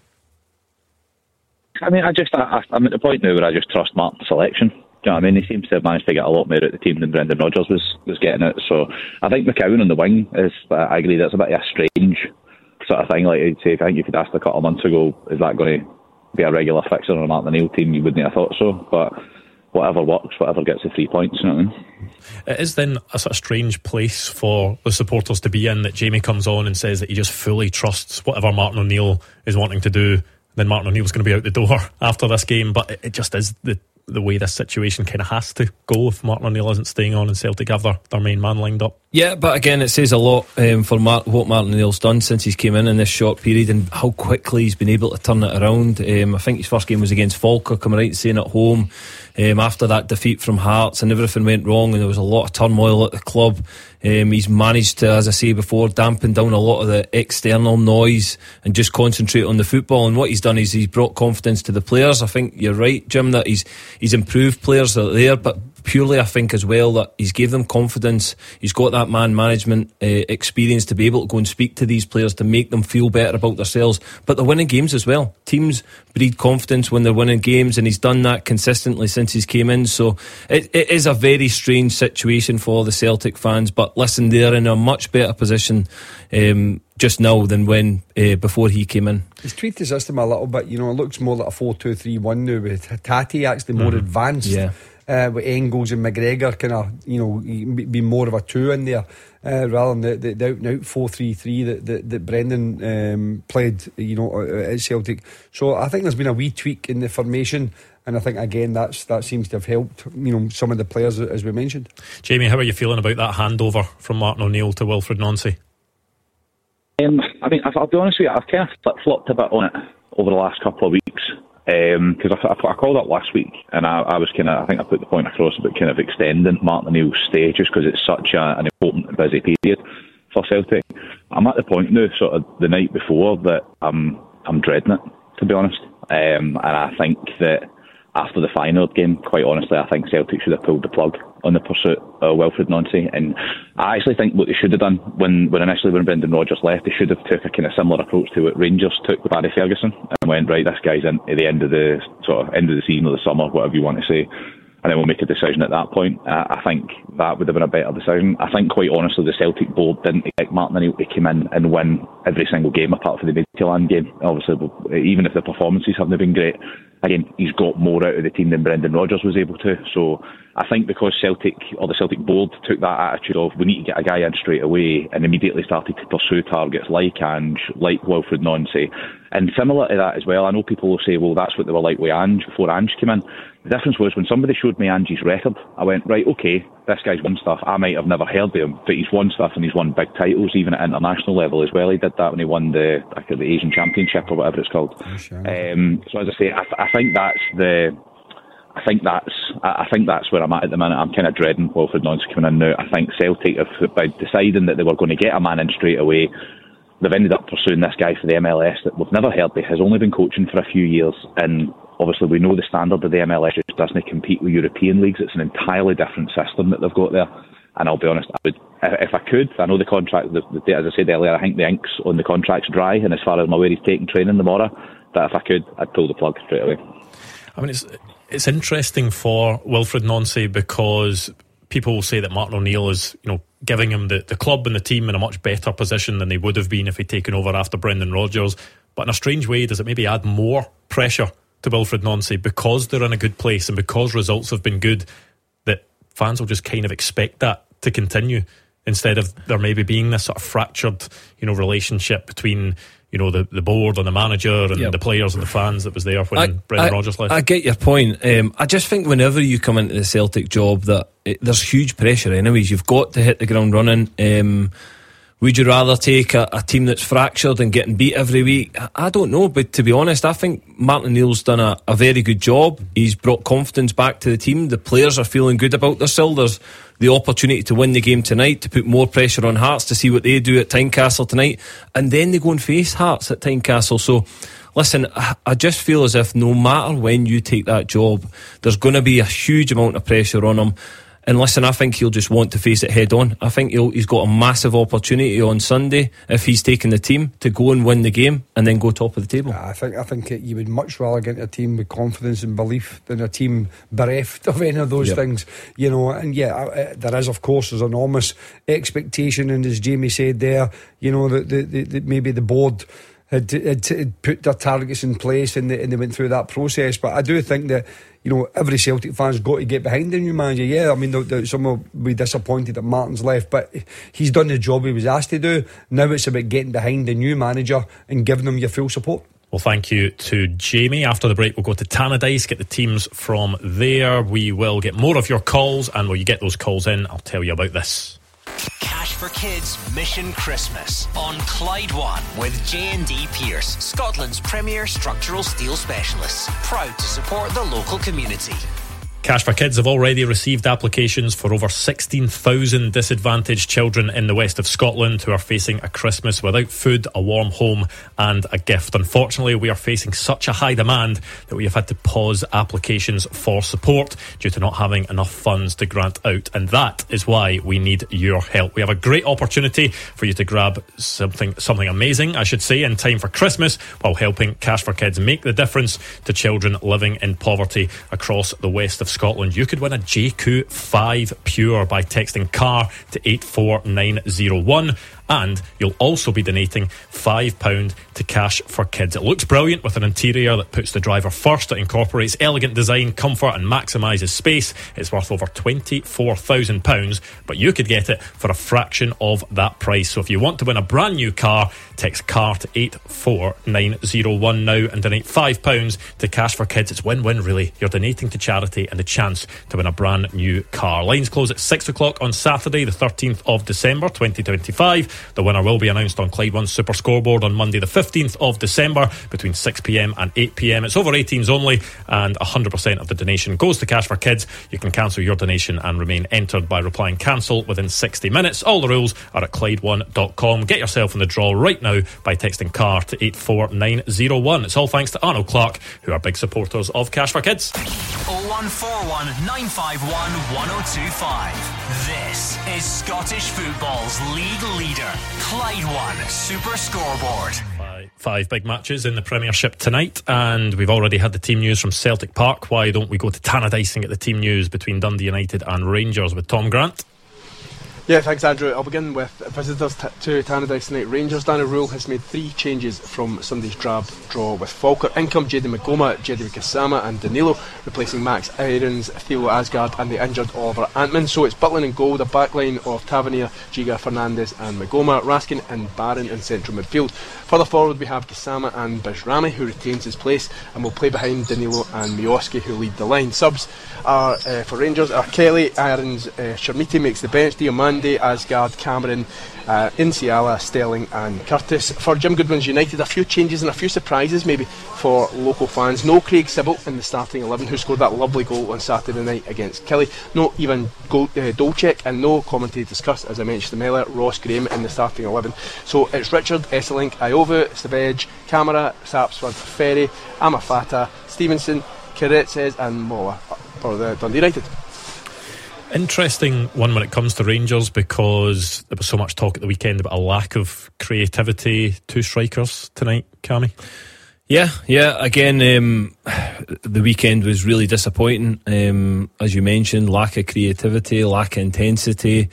I mean, I'm at the point now where I just trust Martin's selection. Do you know what I mean? He seems to have managed to get a lot more out of the team than Brendan Rodgers was getting it. So I think McCowan on the wing I agree, that's a bit of a strange sort of thing. Like I'd say, I think if you'd asked a couple of months ago, is that going to be a regular fixture on a Martin O'Neill team, you wouldn't have thought so. But whatever works, whatever gets the 3 points, you know what I mean? It is then a sort of strange place for the supporters to be in, that Jamie comes on and says that he just fully trusts whatever Martin O'Neill is wanting to do. Then Martin O'Neill's going to be out the door after this game. But it just is the the way this situation kind of has to go if Martin O'Neill isn't staying on and Celtic have their main man lined up. Yeah, but again, it says a lot for what Martin O'Neill's done since he's came in this short period and how quickly he's been able to turn it around. I think his first game was against Falkirk, am I right in saying, at home, after that defeat from Hearts, and everything went wrong and there was a lot of turmoil at the club. He's managed to, as I say before, dampen down a lot of the external noise and just concentrate on the football. And what he's done is he's brought confidence to the players. I think you're right, Jim, that he's improved players that are there, but purely I think as well that he's gave them confidence. He's got that man management experience to be able to go and speak to these players to make them feel better about themselves. But they're winning games as well. Teams breed confidence when they're winning games, and he's done that consistently since he's came in. So it is a very strange situation for the Celtic fans, but listen, they're in a much better position just now than when before he came in. He's tweaked the system a little bit. It looks more like a 4-2-3-1 now, with Tati actually more advanced. Yeah. With Engels and McGregor kind of, be more of a two in there, rather than the out and out 4-3-3 that Brendan played, at Celtic. So I think there's been a wee tweak in the formation, and I think again that seems to have helped, some of the players, as we mentioned. Jamie, how are you feeling about that handover from Martin O'Neill to Wilfred Nancy? I'll be honest with you, I've kind of flip-flopped a bit on it over the last couple of weeks. Because I called up last week and I was I think I put the point across about kind of extending Martin O'Neill's stay just because it's such an important and busy period for Celtic. I'm at the point now, sort of the night before, that I'm dreading it, to be honest. And I think that after the Feyenoord game, quite honestly, I think Celtic should have pulled the plug on the pursuit of Wilfred Nancy. And I actually think what they should have done when Brendan Rodgers left, they should have took a kind of similar approach to what Rangers took with Barry Ferguson and went, right, this guy's in at the end of the season or the summer, whatever you want to say, and then we'll make a decision at that point. I think that would have been a better decision. I think, quite honestly, the Celtic board didn't expect Martin O'Neill to come in and win every single game apart from the Midtjylland game. Obviously, even if the performances haven't been great, again, he's got more out of the team than Brendan Rodgers was able to. So I think because Celtic, or the Celtic board, took that attitude of we need to get a guy in straight away and immediately started to pursue targets like Ange, like Wilfred Nancy. And similar to that as well, I know people will say, well, that's what they were like with Ange before Ange came in. The difference was when somebody showed me Ange's record, I went, right, okay, this guy's won stuff. I might have never heard of him, but he's won stuff and he's won big titles, even at international level as well. He did that when he won the Asian Championship or whatever it's called. Sure. So as I say, I think that's where I'm at the minute. I'm kind of dreading Wilfred Nancy coming in now. I think Celtic, by deciding that they were going to get a man in straight away, they've ended up pursuing this guy for the MLS that we've never heard of, has only been coaching for a few years, and obviously we know the standard of the MLS just doesn't compete with European leagues. It's an entirely different system that they've got there. And I'll be honest, I would, if I could, I know the contract, as I said earlier, I think the ink's on the contract's dry, and as far as I'm aware, he's taking training tomorrow. But if I could, I'd pull the plug straight away. I mean, it's interesting for Wilfred Nancy because people will say that Martin O'Neill is, giving him the club and the team in a much better position than they would have been if he'd taken over after Brendan Rodgers. But in a strange way, does it maybe add more pressure to Wilfred Nancy because they're in a good place and because results have been good, that fans will just kind of expect that to continue instead of there maybe being this sort of fractured, relationship between, the board and the manager and the players and the fans that was there when Brendan Rodgers left. I get your point. I just think whenever you come into the Celtic job that there's huge pressure anyways. You've got to hit the ground running. Would you rather take a team that's fractured and getting beat every week? I don't know, but to be honest, I think Martin O'Neill's done a very good job. He's brought confidence back to the team. The players are feeling good about themselves. There's the opportunity to win the game tonight, to put more pressure on Hearts, to see what they do at Tynecastle tonight, and then they go and face Hearts at Tynecastle. So listen, I just feel as if no matter when you take that job, there's going to be a huge amount of pressure on him. And listen, I think he'll just want to face it head on. I think he's got a massive opportunity on Sunday if he's taking the team to go and win the game and then go top of the table. I think you would much rather get into a team with confidence and belief than a team bereft of any of those things, And there is, of course, there's enormous expectation, and as Jamie said there, that maybe the board had put their targets in place and they went through that process. But I do think that every Celtic fan's got to get behind the new manager. Yeah, I mean, some will be disappointed that Martin's left, but he's done the job he was asked to do. Now it's about getting behind the new manager and giving them your full support. Well, thank you to Jamie. After the break, we'll go to Tannadice, get the teams from there. We will get more of your calls, and when you get those calls in, I'll tell you about this. Cash for Kids Mission Christmas on Clyde One with J&D Pierce, Scotland's premier structural steel specialists. Proud to support the local community. Cash for Kids have already received applications for over 16,000 disadvantaged children in the west of Scotland who are facing a Christmas without food, a warm home and a gift. Unfortunately, we are facing such a high demand that we have had to pause applications for support due to not having enough funds to grant out, and that is why we need your help. We have a great opportunity for you to grab something amazing, I should say, in time for Christmas, while helping Cash for Kids make the difference to children living in poverty across the west of Scotland. You could win a JQ 5 Pure by texting CAR to 84901, and you'll also be donating £5 to Cash for Kids. It looks brilliant with an interior that puts the driver first. It incorporates elegant design, comfort and maximises space. It's worth over £24,000, but you could get it for a fraction of that price. So if you want to win a brand new car, text CAR to 84901 now and donate £5 to Cash for Kids. It's win-win really. You're donating to charity and a chance to win a brand new car. Lines close at 6 o'clock on Saturday the 13th of December 2025. The winner will be announced on Clyde One Super Scoreboard on Monday the 15th of December between 6pm and 8pm. It's over 18s only, and 100% of the donation goes to Cash for Kids. You can cancel your donation and remain entered by replying cancel within 60 minutes. All the rules are at Clyde1.com. Get yourself in the draw right now by texting CAR to 84901. It's all thanks to Arnold Clark, who are big supporters of Cash for Kids. 0141 951 1025. This is Scottish football's league leader, Clyde One Super Scoreboard. Five big matches in the Premiership tonight, and we've already had the team news from Celtic Park. Why don't we go to Tannadice and get the team news between Dundee United and Rangers with Tom Grant? Yeah, thanks Andrew. I'll begin with visitors to Tannadice tonight. Rangers. Danny Rule has made 3 changes from Sunday's drab draw with Falkirk. In come Jedi Magoma, Jedi Kasama and Danilo, replacing Max Irons, Theo Asgard and the injured Oliver Antman. So it's Butland in goal, the backline of Tavernier, Giga, Fernandes and Magoma, Raskin and Barron in central midfield. Further forward we have Kasama and Bajrami, who retains his place and will play behind Danilo and Miovski, who lead the line. Subs are for Rangers are Kelly, Irons, Shermiti makes the bench, Diamande, Asgard, Cameron, Insiala, Sterling and Curtis. For Jim Goodwin's United, a few changes and a few surprises maybe for local fans. No Craig Sybil in the starting 11, who scored that lovely goal on Saturday night against Kelly. No Ivan Dolcek, and no commentary discussed, as I mentioned earlier, Ross Graham in the starting 11. So it's Richard, Esselink, Iovu, Savage, Camara, Sapsworth, Ferry, Amafata, Stevenson, Kiretzes and Moa for the Dundee United. Interesting one when it comes to Rangers, because there was so much talk at the weekend about a lack of creativity. 2 strikers tonight, Cammy. Yeah. Again, the weekend was really disappointing. As you mentioned, lack of creativity, lack of intensity.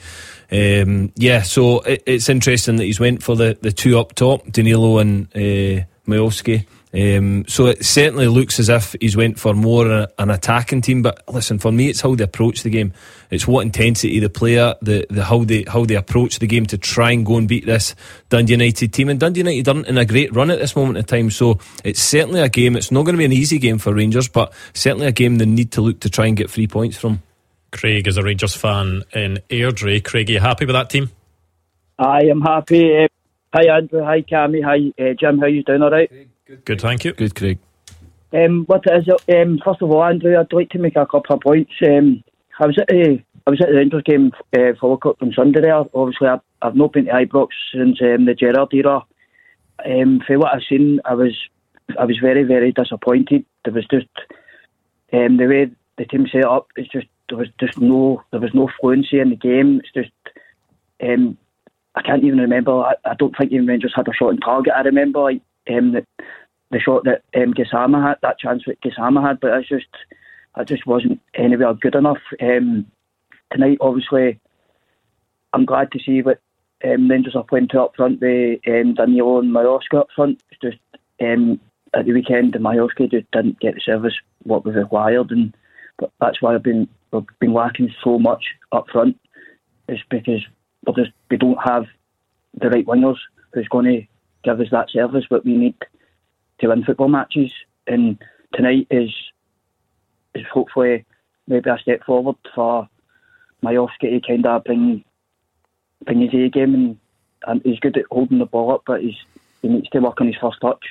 So it's interesting that he's went for the 2 up top, Danilo and Miovski. So it certainly looks as if he's went for more an attacking team. But listen, for me, it's how they approach the game. It's what intensity the player, the how they approach the game to try and go and beat this Dundee United team. And Dundee United aren't in a great run at this moment in time. So it's certainly a game. It's not going to be an easy game for Rangers, but certainly a game they need to look to try and get 3 points from. Craig is a Rangers fan in Airdrie. Craig, are you happy with that team? I am happy. Hi Andrew, hi Cammy, hi Jim. How you doing? All right. Good, thank you. Good, Craig. What is it? First of all, Andrew, I'd like to make a couple of points. I was at the Rangers game for Falkirk on Sunday there. Obviously, I've not been to Ibrox since the Gerrard era. For what I've seen, I was very, very disappointed. There was just the way the team set up. It's just there was no fluency in the game. It's just I can't even remember. I don't think even Rangers had a shot on target. I remember the shot that Gassama had, that chance that Gassama had, but I just wasn't anywhere good enough. Tonight, obviously, I'm glad to see what Rangers are playing 2 up front with Danilo and Miovski up front. It's just at the weekend, Miovski just didn't get the service what was required, and that's why we've been lacking so much up front. It's because we don't have the right wingers who's going to give us that service what we need win football matches, and tonight is hopefully maybe a step forward for Majowski to kind of bring his A game, and he's good at holding the ball up, but he needs to work on his first touch.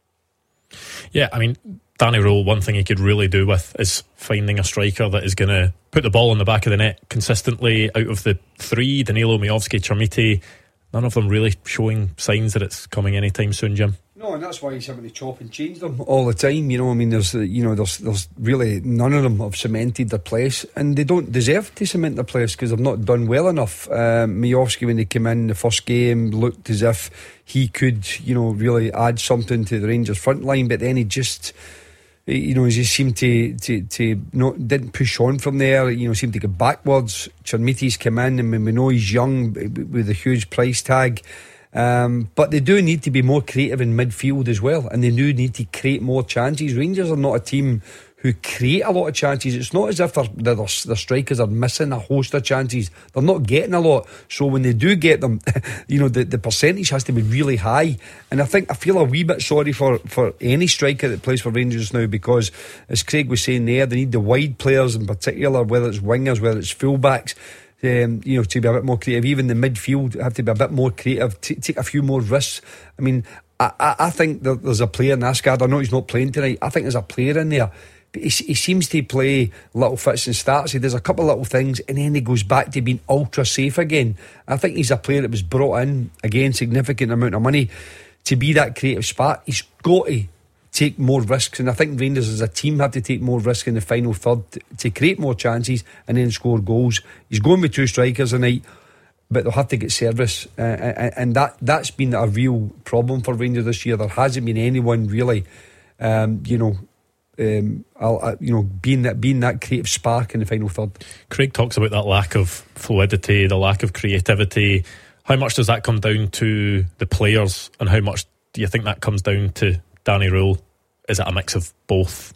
Yeah, I mean, Danny Röhl, one thing he could really do with is finding a striker that is going to put the ball in the back of the net consistently. Out of the three, Danilo, Majowski, Chermiti, none of them really showing signs that it's coming anytime soon, Jim. No, and that's why he's having to chop and change them all the time. You know, I mean, there's really none of them have cemented their place, and they don't deserve to cement their place because they've not done well enough. Majowski, when they came in the first game, looked as if he could, really add something to the Rangers front line, but then he just, he just seemed to didn't push on from there. Seemed to go backwards. Chermiti's come in, and we know he's young with a huge price tag. But they do need to be more creative in midfield as well, and they do need to create more chances. Rangers are not a team who create a lot of chances. It's not as if their strikers are missing a host of chances. They're not getting a lot, so when they do get them, the percentage has to be really high. And I feel a wee bit sorry for any striker that plays for Rangers now, because as Craig was saying there, they need the wide players in particular, whether it's wingers, whether it's fullbacks, to be a bit more creative. Even the midfield have to be a bit more creative, take a few more risks. I mean, I think there's a player in Asgard. I know he's not playing tonight. I think there's a player in there, but he seems to play little fits and starts. He does a couple of little things, and then he goes back to being ultra safe again. I think he's a player that was brought in, again, significant amount of money, to be that creative spark. He's got to take more risks, and I think Rangers as a team have to take more risks in the final third to create more chances and then score goals. He's going with two strikers tonight, but they'll have to get service, and that's been a real problem for Rangers this year. There hasn't been anyone really being that creative spark in the final third. Craig talks about that lack of fluidity, the lack of creativity. How much does that come down to the players, and how much do you think that comes down to Danny Röhl? Is it a mix of both?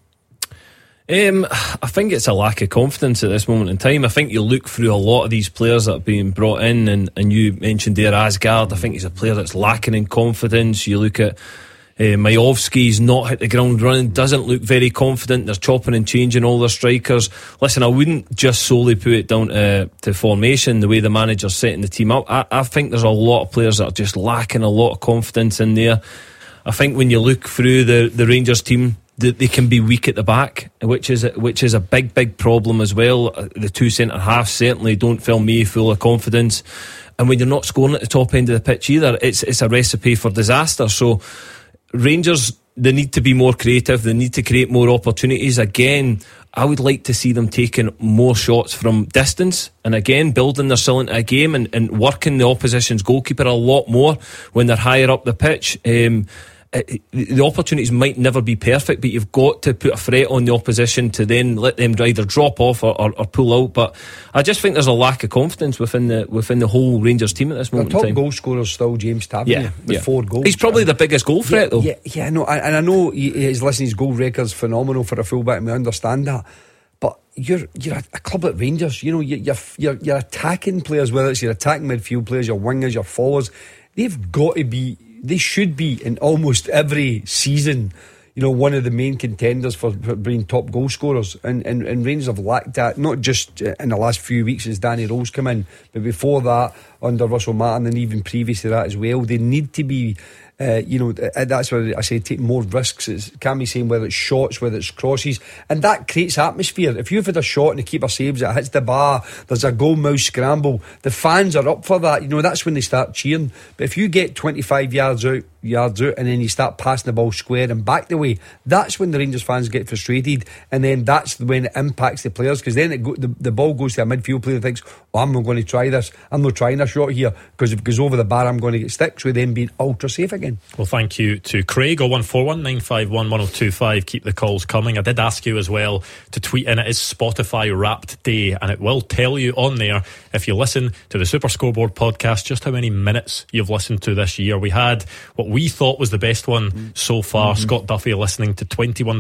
I think it's a lack of confidence at this moment in time. I think you look through a lot of these players that are being brought in, and you mentioned there Asgard. I think he's a player that's lacking in confidence. You look at Majowski's not hit the ground running, doesn't look very confident. They're chopping and changing all their strikers. Listen, I wouldn't just solely put it down to formation, the way the manager's setting the team up. I think there's a lot of players that are just lacking a lot of confidence in there. I think when you look through the Rangers team, they can be weak at the back, which is a big problem as well. The two centre halves certainly don't fill me full of confidence, and when you're not scoring at the top end of the pitch either, it's a recipe for disaster. So Rangers, they need to be more creative. They need to create more opportunities. Again, I would like to see them taking more shots from distance, and again building their skill into a game and working the opposition's goalkeeper a lot more when they're higher up the pitch. The opportunities might never be perfect, but you've got to put a threat on the opposition to then let them either drop off or pull out. But I just think there's a lack of confidence within the whole Rangers team at this moment in time. The top goal scorer is still James Tavernier with 4 goals. He's probably the biggest goal threat though. Yeah, no, and I know his goal record's phenomenal for a fullback, and we understand that. But you're a club like Rangers. You're attacking players, whether it's your attacking midfield players, your wingers, your forwards. They should be in almost every season, one of the main contenders for being top goal scorers. And Rangers have lacked that, not just in the last few weeks as Danny Röhl's come in, but before that under Russell Martin, and even previous to that as well. They need to be, that's where I say take more risks. It can't be saying whether it's shots, whether it's crosses, and that creates atmosphere. If you've had a shot and the keeper saves it, hits the bar, there's a goal mouth scramble, the fans are up for that. That's when they start cheering. But if you get 25 yards out and then you start passing the ball square and back the way, that's when the Rangers fans get frustrated, and then that's when it impacts the players, because then the ball goes to a midfield player and thinks, I'm not going to try this, I'm not trying a shot here, because if it goes over the bar I'm going to get sticks, with them being ultra safe again. Well, thank you to Craig. 0141 951 1025. Keep the calls coming. I did ask you as well to tweet in. It is Spotify Wrapped Day, and it will tell you on there, if you listen to the Super Scoreboard podcast, just how many minutes you've listened to this year. We had what we thought was the best one so far. Scott Duffy listening to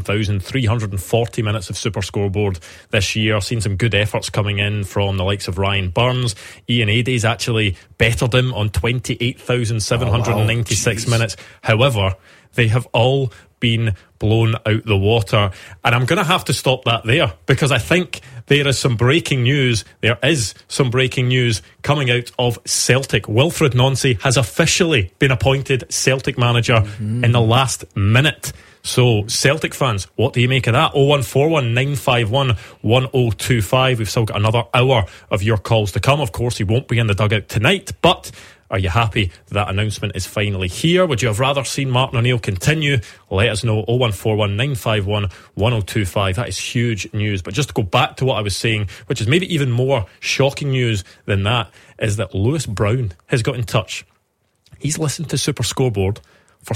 21,340 minutes of Super Scoreboard this year. Seen some good efforts coming in from the likes of Ryan Burns. Ian Adey's actually bettered him on 28,796 minutes. minutes. However, they have all been blown out the water. And I'm going to have to stop that there, because I think there is some breaking news. There is some breaking news coming out of Celtic. Wilfred Nancy has officially been appointed Celtic manager in the last minute. So, Celtic fans, what do you make of that? 0141 951 1025. We've still got another hour of your calls to come. Of course, he won't be in the dugout tonight, but are you happy that announcement is finally here? Would you have rather seen Martin O'Neill continue? Let us know. 0141 951 1025. That is huge news. But just to go back to what I was saying, which is maybe even more shocking news than that, is that Lewis Brown has got in touch. He's listened to Super Scoreboard for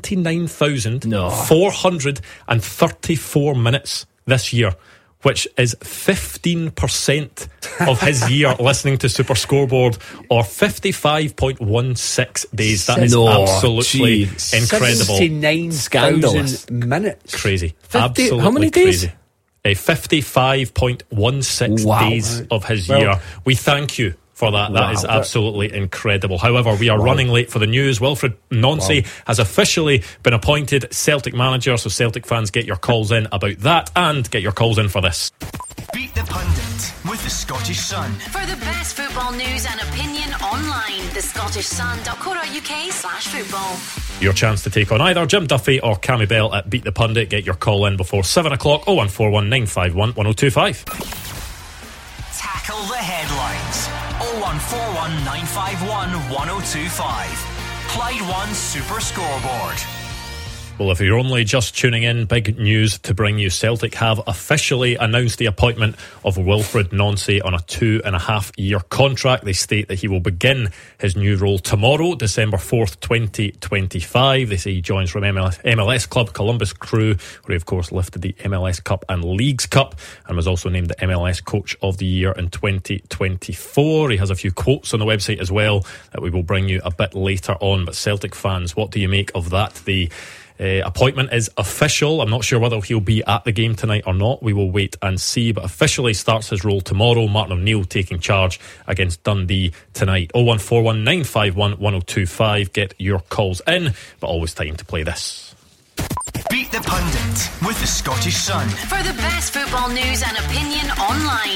79,434 minutes this year, which is 15% of his year listening to Super Scoreboard, or 55.16 days. That is absolutely incredible. 79,000 minutes. Crazy. 50, absolutely how many crazy. days? 55.16 days of his year. We thank you for that. That is absolutely incredible. However, we are running late for the news. Wilfred Nancy has officially been appointed Celtic manager, so Celtic fans, get your calls in about that, and get your calls in for this. Beat the Pundit with the Scottish Sun. For the best football news and opinion online, thescottishsun.co.uk/football. Your chance to take on either Jim Duffy or Cammy Bell at Beat the Pundit. Get your call in before 7 o'clock. 0141 951 1025. Tackle the headlines. 0141 951 1025. Clyde One Super Scoreboard. Well, if you're only just tuning in, big news to bring you. Celtic have officially announced the appointment of Wilfred Nancy on a 2.5-year contract. They state that he will begin his new role tomorrow, December 4th, 2025. They say he joins from MLS club Columbus Crew, where he of course lifted the MLS Cup and Leagues Cup, and was also named the MLS Coach of the Year in 2024. He has a few quotes on the website as well that we will bring you a bit later on. But Celtic fans, what do you make of that? The appointment is official. I'm not sure whether he'll be at the game tonight or not. We will wait and see, but officially starts his role tomorrow. Martin O'Neill taking charge against Dundee tonight. 0141 951 1025. Get your calls in, but always time to play this. Beat the Pundit with the Scottish Sun. For the best football news and opinion online,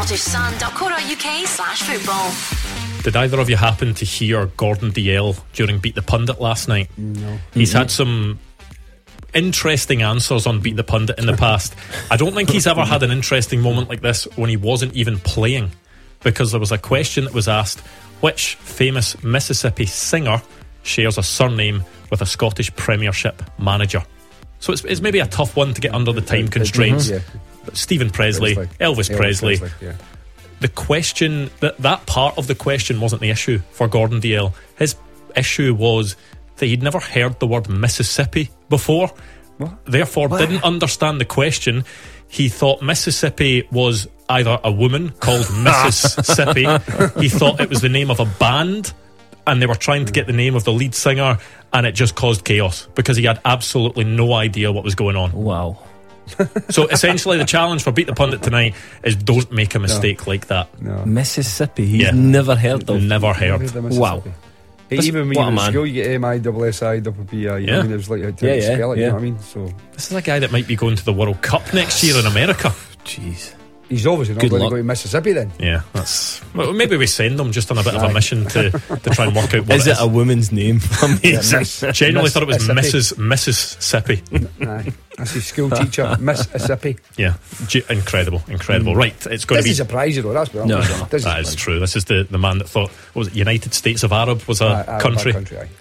thescottishsun.co.uk/football. Did either of you happen to hear Gordon Dalziel during Beat the Pundit last night? No. He's had some interesting answers on Beat the Pundit in the past. I don't think he's ever had an interesting moment like this when he wasn't even playing, because there was a question that was asked: which famous Mississippi singer shares a surname with a Scottish Premiership manager? So it's maybe a tough one to get under the time constraints. But Stephen Presley, Elvis Presley. The question, that part of the question wasn't the issue for Gordon Dalziel. His issue was that he'd never heard the word Mississippi before. Therefore didn't understand the question. He thought Mississippi was either a woman called Mississippi. He thought it was the name of a band, and they were trying to get the name of the lead singer, and it just caused chaos because he had absolutely no idea what was going on. Wow. So essentially the challenge for Beat the Pundit tonight is don't make a mistake like that. Mississippi, he's never heard of. Never heard. Wow. Hey, even when you were in school, you get MISSIPPI. I mean, it was like how to spell it, you know what I mean? So this is a guy that might be going to the World Cup next year in America. Jeez. He's obviously not going to go to Mississippi then. Yeah, that's. Well, maybe we send him just on a bit of a mission to try and work out what is it a woman's name? Genuinely thought it was Mrs. Mississippi. That's his school teacher, Mississippi. Yeah, incredible. Right, it's going to be. Doesn't surprise you though. That's what no. That is true. This is the man that thought, what was it, United States of Arab was a country.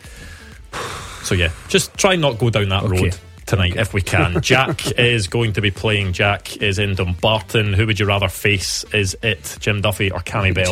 So yeah, just try and not go down that road tonight if we can. Jack is going to be playing. Jack is in Dumbarton. Who would you rather face? Is it Jim Duffy or Cammy Bell?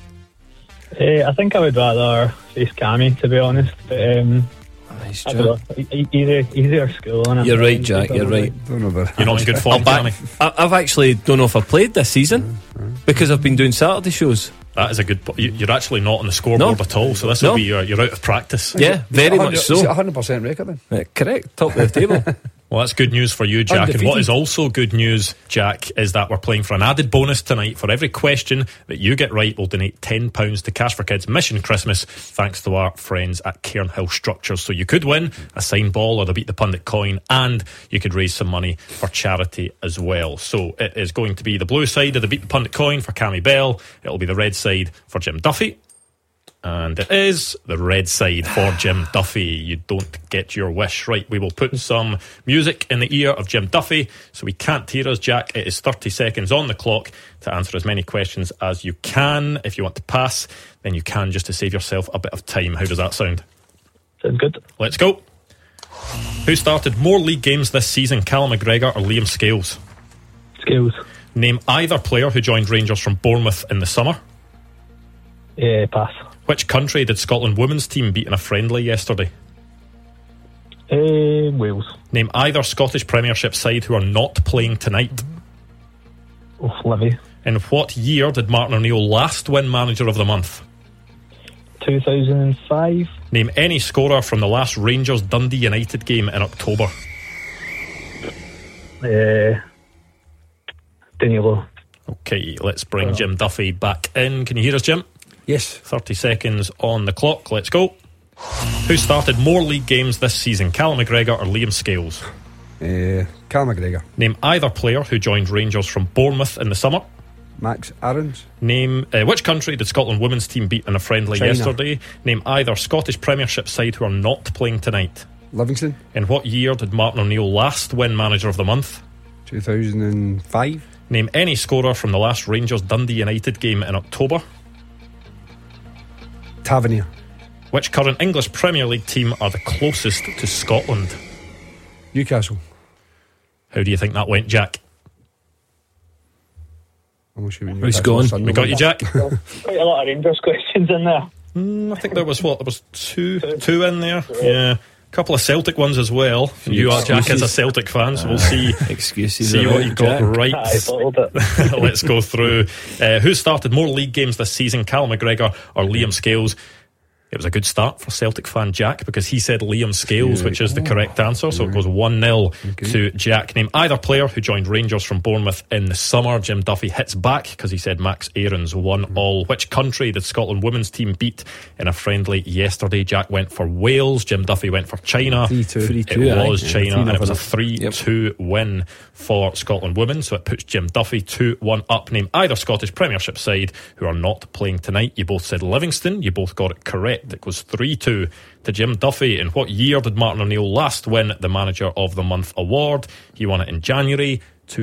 I think I would rather face Cammy, to be honest. But, I don't know. Easier school. You're right, Jack. You're right. You're not in good form, Cammy. I've actually don't know if I've played this season because I've been doing Saturday shows. That is a good. You're actually not on the scoreboard at all, so this will be you're out of practice. Yeah, very much so. Is it 100% record then? Correct, top of the table. Well, that's good news for you, Jack. Undefeated. And what is also good news, Jack, is that we're playing for an added bonus tonight. For every question that you get right, we'll donate £10 to Cash for Kids Mission Christmas, thanks to our friends at Cairnhill Structures. So you could win a signed ball or the Beat the Pundit coin, and you could raise some money for charity as well. So it is going to be the blue side of the Beat the Pundit coin for Cammy Bell. It'll be the red side for Jim Duffy. And it is the red side for Jim Duffy. You don't get your wish. Right, we will put some music in the ear of Jim Duffy so he can't hear us, Jack. It is 30 seconds on the clock to answer as many questions as you can. If you want to pass, then you can, just to save yourself a bit of time. How does that sound? Sounds good. Let's go. Who started more league games this season, Callum McGregor or Liam Scales? Scales. Name either player who joined Rangers from Bournemouth in the summer. Pass. Which country did Scotland women's team beat in a friendly yesterday? Wales. Name either Scottish Premiership side who are not playing tonight. Livy. In what year did Martin O'Neill last win Manager of the Month? 2005. Name any scorer from the last Rangers Dundee United game in October. Danilo. Okay, let's bring Jim Duffy back in. Can you hear us, Jim? Yes. 30 seconds on the clock. Let's go. Who started more league games this season, Callum McGregor or Liam Scales? Callum McGregor. Name either player who joined Rangers from Bournemouth in the summer. Max Aarons. Name which country did Scotland women's team beat in a friendly China. yesterday? Name either Scottish Premiership side who are not playing tonight. Livingston. In what year did Martin O'Neill last win Manager of the Month? 2005. Name any scorer from the last Rangers Dundee United game in October. Tavernier. Which current English Premier League team are the closest to Scotland? Newcastle. How do you think that went, Jack? I'm sure Who's going? We got you, Jack. Quite a lot of Rangers questions in there. I think there was two in there. Yeah. A couple of Celtic ones as well. You are, Jack, as a Celtic fan, so we'll see. Excuses. See what you've got right. I Let's go through. Who started more league games this season, Callum McGregor or Liam Scales? It was a good start for Celtic fan Jack, because he said Liam Scales, which is the correct answer. So it goes 1-0 to Jack. Name either player who joined Rangers from Bournemouth in the summer. Jim Duffy hits back because he said Max Aarons. 1-1. Which country did Scotland women's team beat in a friendly yesterday? Jack went for Wales. Jim Duffy went for China. 3-2. It was China, and it was a 3-2 win for Scotland women. So it puts Jim Duffy 2-1 up. Name either Scottish Premiership side who are not playing tonight. You both said Livingston. You both got it correct. It goes 3-2 to Jim Duffy. In what year did Martin O'Neill last win the Manager of the Month award? He won it in January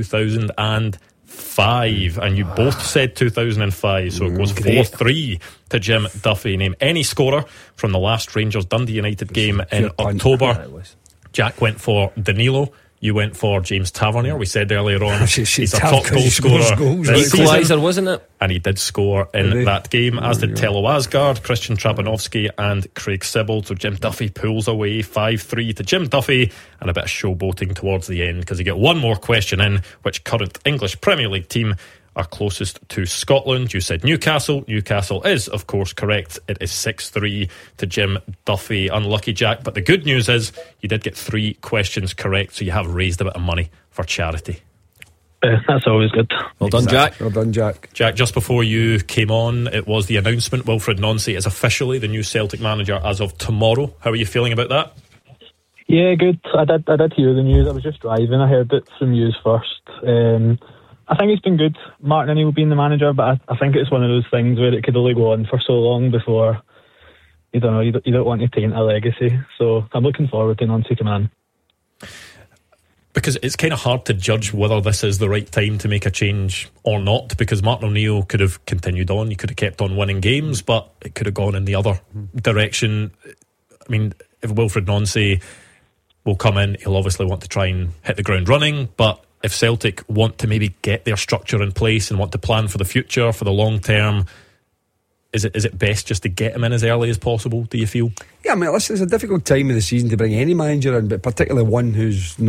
2005, and you both said 2005, so it goes 4-3 to Jim Duffy. Name any scorer from the last Rangers Dundee United game in October. Jack went for Danilo. You went for James Tavernier. We said earlier on he's a top goal scorer. Equaliser, wasn't it? And he did score in that game, as did Tello Asgard, Christian Trabanovsky and Craig Sibbald. So Jim Duffy pulls away 5-3 to Jim Duffy, and a bit of showboating towards the end because he got one more question in. Which current English Premier League team are closest to Scotland? You said Newcastle. Newcastle is, of course, correct. It is 6-3 to Jim Duffy. Unlucky, Jack, but the good news is you did get 3 questions correct, so you have raised a bit of money for charity. That's always good. Well done, Jack. Well done, Jack. Jack, just before you came on, it was the announcement. Wilfred Nancy is officially the new Celtic manager as of tomorrow. How are you feeling about that? Yeah, good. I did hear the news. I was just driving. I heard it from you first. I think it's been good, Martin O'Neill being the manager, but I think it's one of those things where it could only go on for so long before, you don't know, you don't want to taint a legacy. So I'm looking forward to Nancy coming in. Because it's kind of hard to judge whether this is the right time to make a change or not, because Martin O'Neill could have continued on. He could have kept on winning games, but it could have gone in the other direction. I mean, if Wilfred Nancy will come in, he'll obviously want to try and hit the ground running, but if Celtic want to maybe get their structure in place and want to plan for the future, for the long term, is it best just to get him in as early as possible, do you feel? Yeah, I mean, listen, it's a difficult time of the season to bring any manager in, but particularly one who's not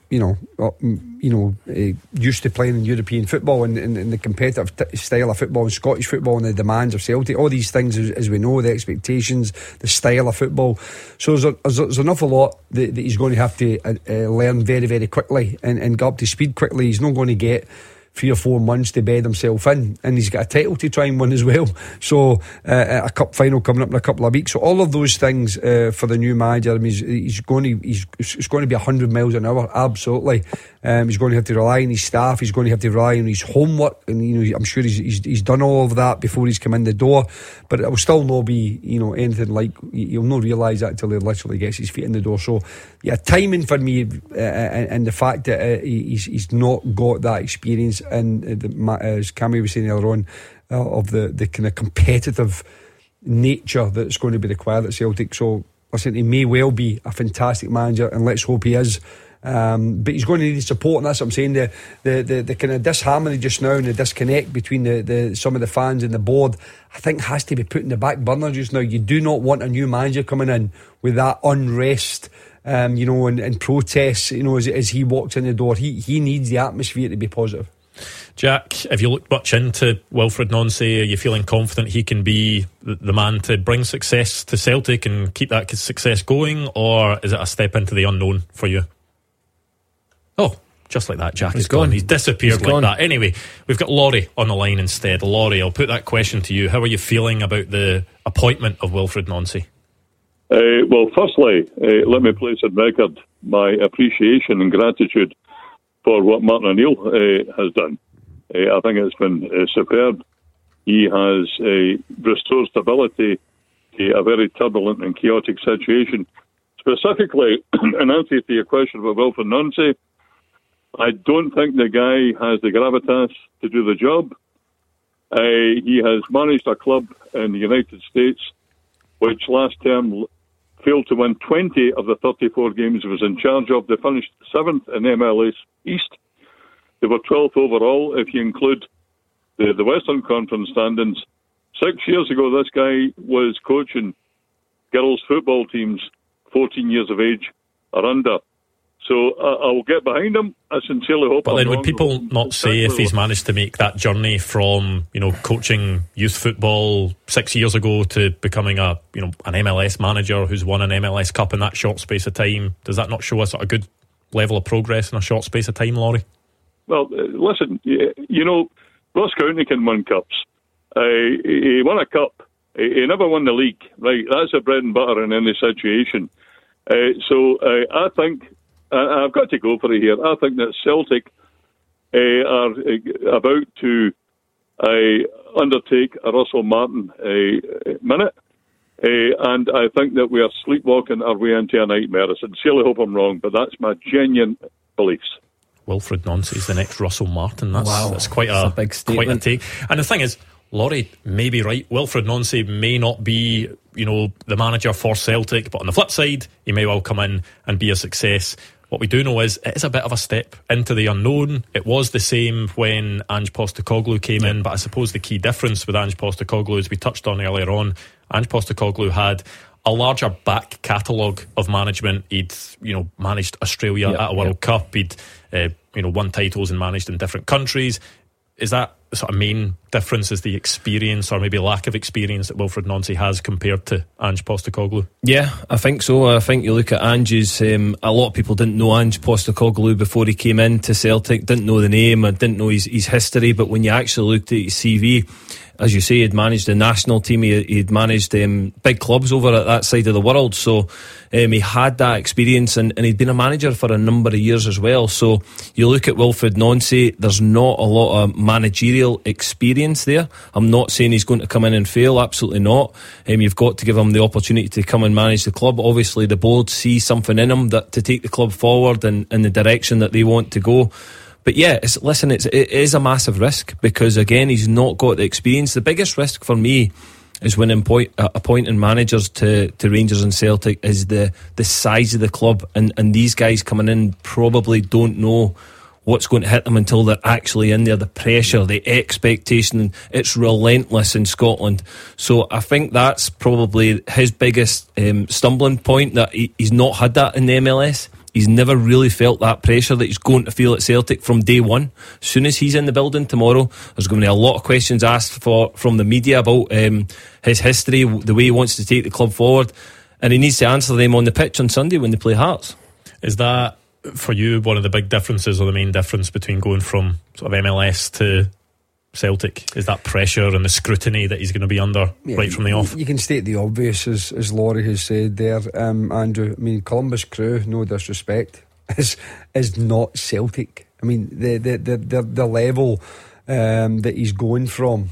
used to playing in European football and the competitive style of football and Scottish football and the demands of Celtic, all these things as we know, the expectations, the style of football. So there's an awful lot that he's going to have to learn very, very quickly and get up to speed quickly. He's not going to get 3 or 4 months to bed himself in, and he's got a title to try and win as well. So a cup final coming up in a couple of weeks. So all of those things for the new manager. I mean, it's going to be 100 miles an hour. Absolutely. He's going to have to rely on his staff. He's going to have to rely on his homework, and I'm sure he's done all of that before he's come in the door. But it will still not be anything like, you'll not realise that until he literally gets his feet in the door. So yeah, timing for me, and the fact that he's not got that experience, and as Cammy was saying earlier on, of the kind of competitive nature that's going to be required at Celtic. So listen, he may well be a fantastic manager, and let's hope he is. But he's going to need support, and that's what I'm saying. The kind of disharmony just now and the disconnect between some of the fans and the board, I think has to be put in the back burner just now. You do not want a new manager coming in with that unrest, and protests, as he walks in the door. He needs the atmosphere to be positive. Jack, have you looked much into Wilfried Gnonsi? Are you feeling confident he can be the man to bring success to Celtic and keep that success going, or is it a step into the unknown for you? Oh, just like that, Jack is gone. He's disappeared like that. Anyway, we've got Laurie on the line instead. Laurie, I'll put that question to you. How are you feeling about the appointment of Wilfried Gnonsi? Well, firstly, let me place on record my appreciation and gratitude for what Martin O'Neill has done. I think it's been superb. He has restored stability to a very turbulent and chaotic situation. Specifically, in answer to your question about Wilfried Gnonsi, I don't think the guy has the gravitas to do the job. He has managed a club in the United States which last term failed to win 20 of the 34 games he was in charge of. They finished 7th in MLS East. They were 12th overall if you include the Western Conference standings. 6 years ago, this guy was coaching girls' football teams 14 years of age or under. So I will get behind him. I sincerely hope. But then would people not say if he's managed to make that journey from coaching youth football 6 years ago to becoming an MLS manager who's won an MLS Cup in that short space of time, does that not show us a good level of progress in a short space of time, Laurie? Well, listen, Ross County can win cups. He won a cup. He never won the league. Right, that's the bread and butter in any situation. So I think. I've got to go for it here. I think that Celtic are about to undertake a Russell Martin minute, and I think that we are sleepwalking our way into a nightmare. I sincerely hope I'm wrong, but that's my genuine beliefs. Wilfried Gnonsi is the next Russell Martin. That's quite a big statement. Quite a take. And the thing is, Laurie may be right. Wilfried Gnonsi may not be, the manager for Celtic, but on the flip side, he may well come in and be a success. What we do know is it is a bit of a step into the unknown. It was the same when Ange Postecoglou came in, but I suppose the key difference with Ange Postecoglou, as we touched on earlier on, Ange Postecoglou had a larger back catalogue of management. He'd managed Australia at a World Cup. He'd won titles and managed in different countries. Is that the sort of main difference, is the experience or maybe lack of experience that Wilfried Gnonsi has compared to Ange Postecoglou? Yeah, I think so. I think you look at Ange's, a lot of people didn't know Ange Postecoglou before he came into Celtic, didn't know the name, or didn't know his history, but when you actually looked at his CV, as you say, he'd managed the national team, he'd managed big clubs over at that side of the world, so he had that experience, and he'd been a manager for a number of years as well. So you look at Wilfried Gnonsi, there's not a lot of managerial experience there. I'm not saying he's going to come in and fail, absolutely not. You've got to give him the opportunity to come and manage the club. Obviously the board see something in him that to take the club forward and in the direction that they want to go. But yeah, it is a massive risk, because again, he's not got the experience. The biggest risk for me is when appointing managers to Rangers and Celtic is the size of the club, and these guys coming in probably don't know what's going to hit them until they're actually in there. The pressure, the expectation, it's relentless in Scotland. So I think that's probably his biggest stumbling point, that he's not had that in the MLS. he's never really felt that pressure that he's going to feel at Celtic from day one. As soon as he's in the building tomorrow, there's going to be a lot of questions asked from the media about his history, the way he wants to take the club forward, and he needs to answer them on the pitch on Sunday when they play Hearts. Is that, for you, one of the big differences, or the main difference between going from sort of MLS to Celtic? Is that pressure and the scrutiny that he's going to be under right from the off? You can state the obvious, as Laurie has said there, Andrew. I mean, Columbus Crew, no disrespect, is not Celtic. I mean, the level that he's going from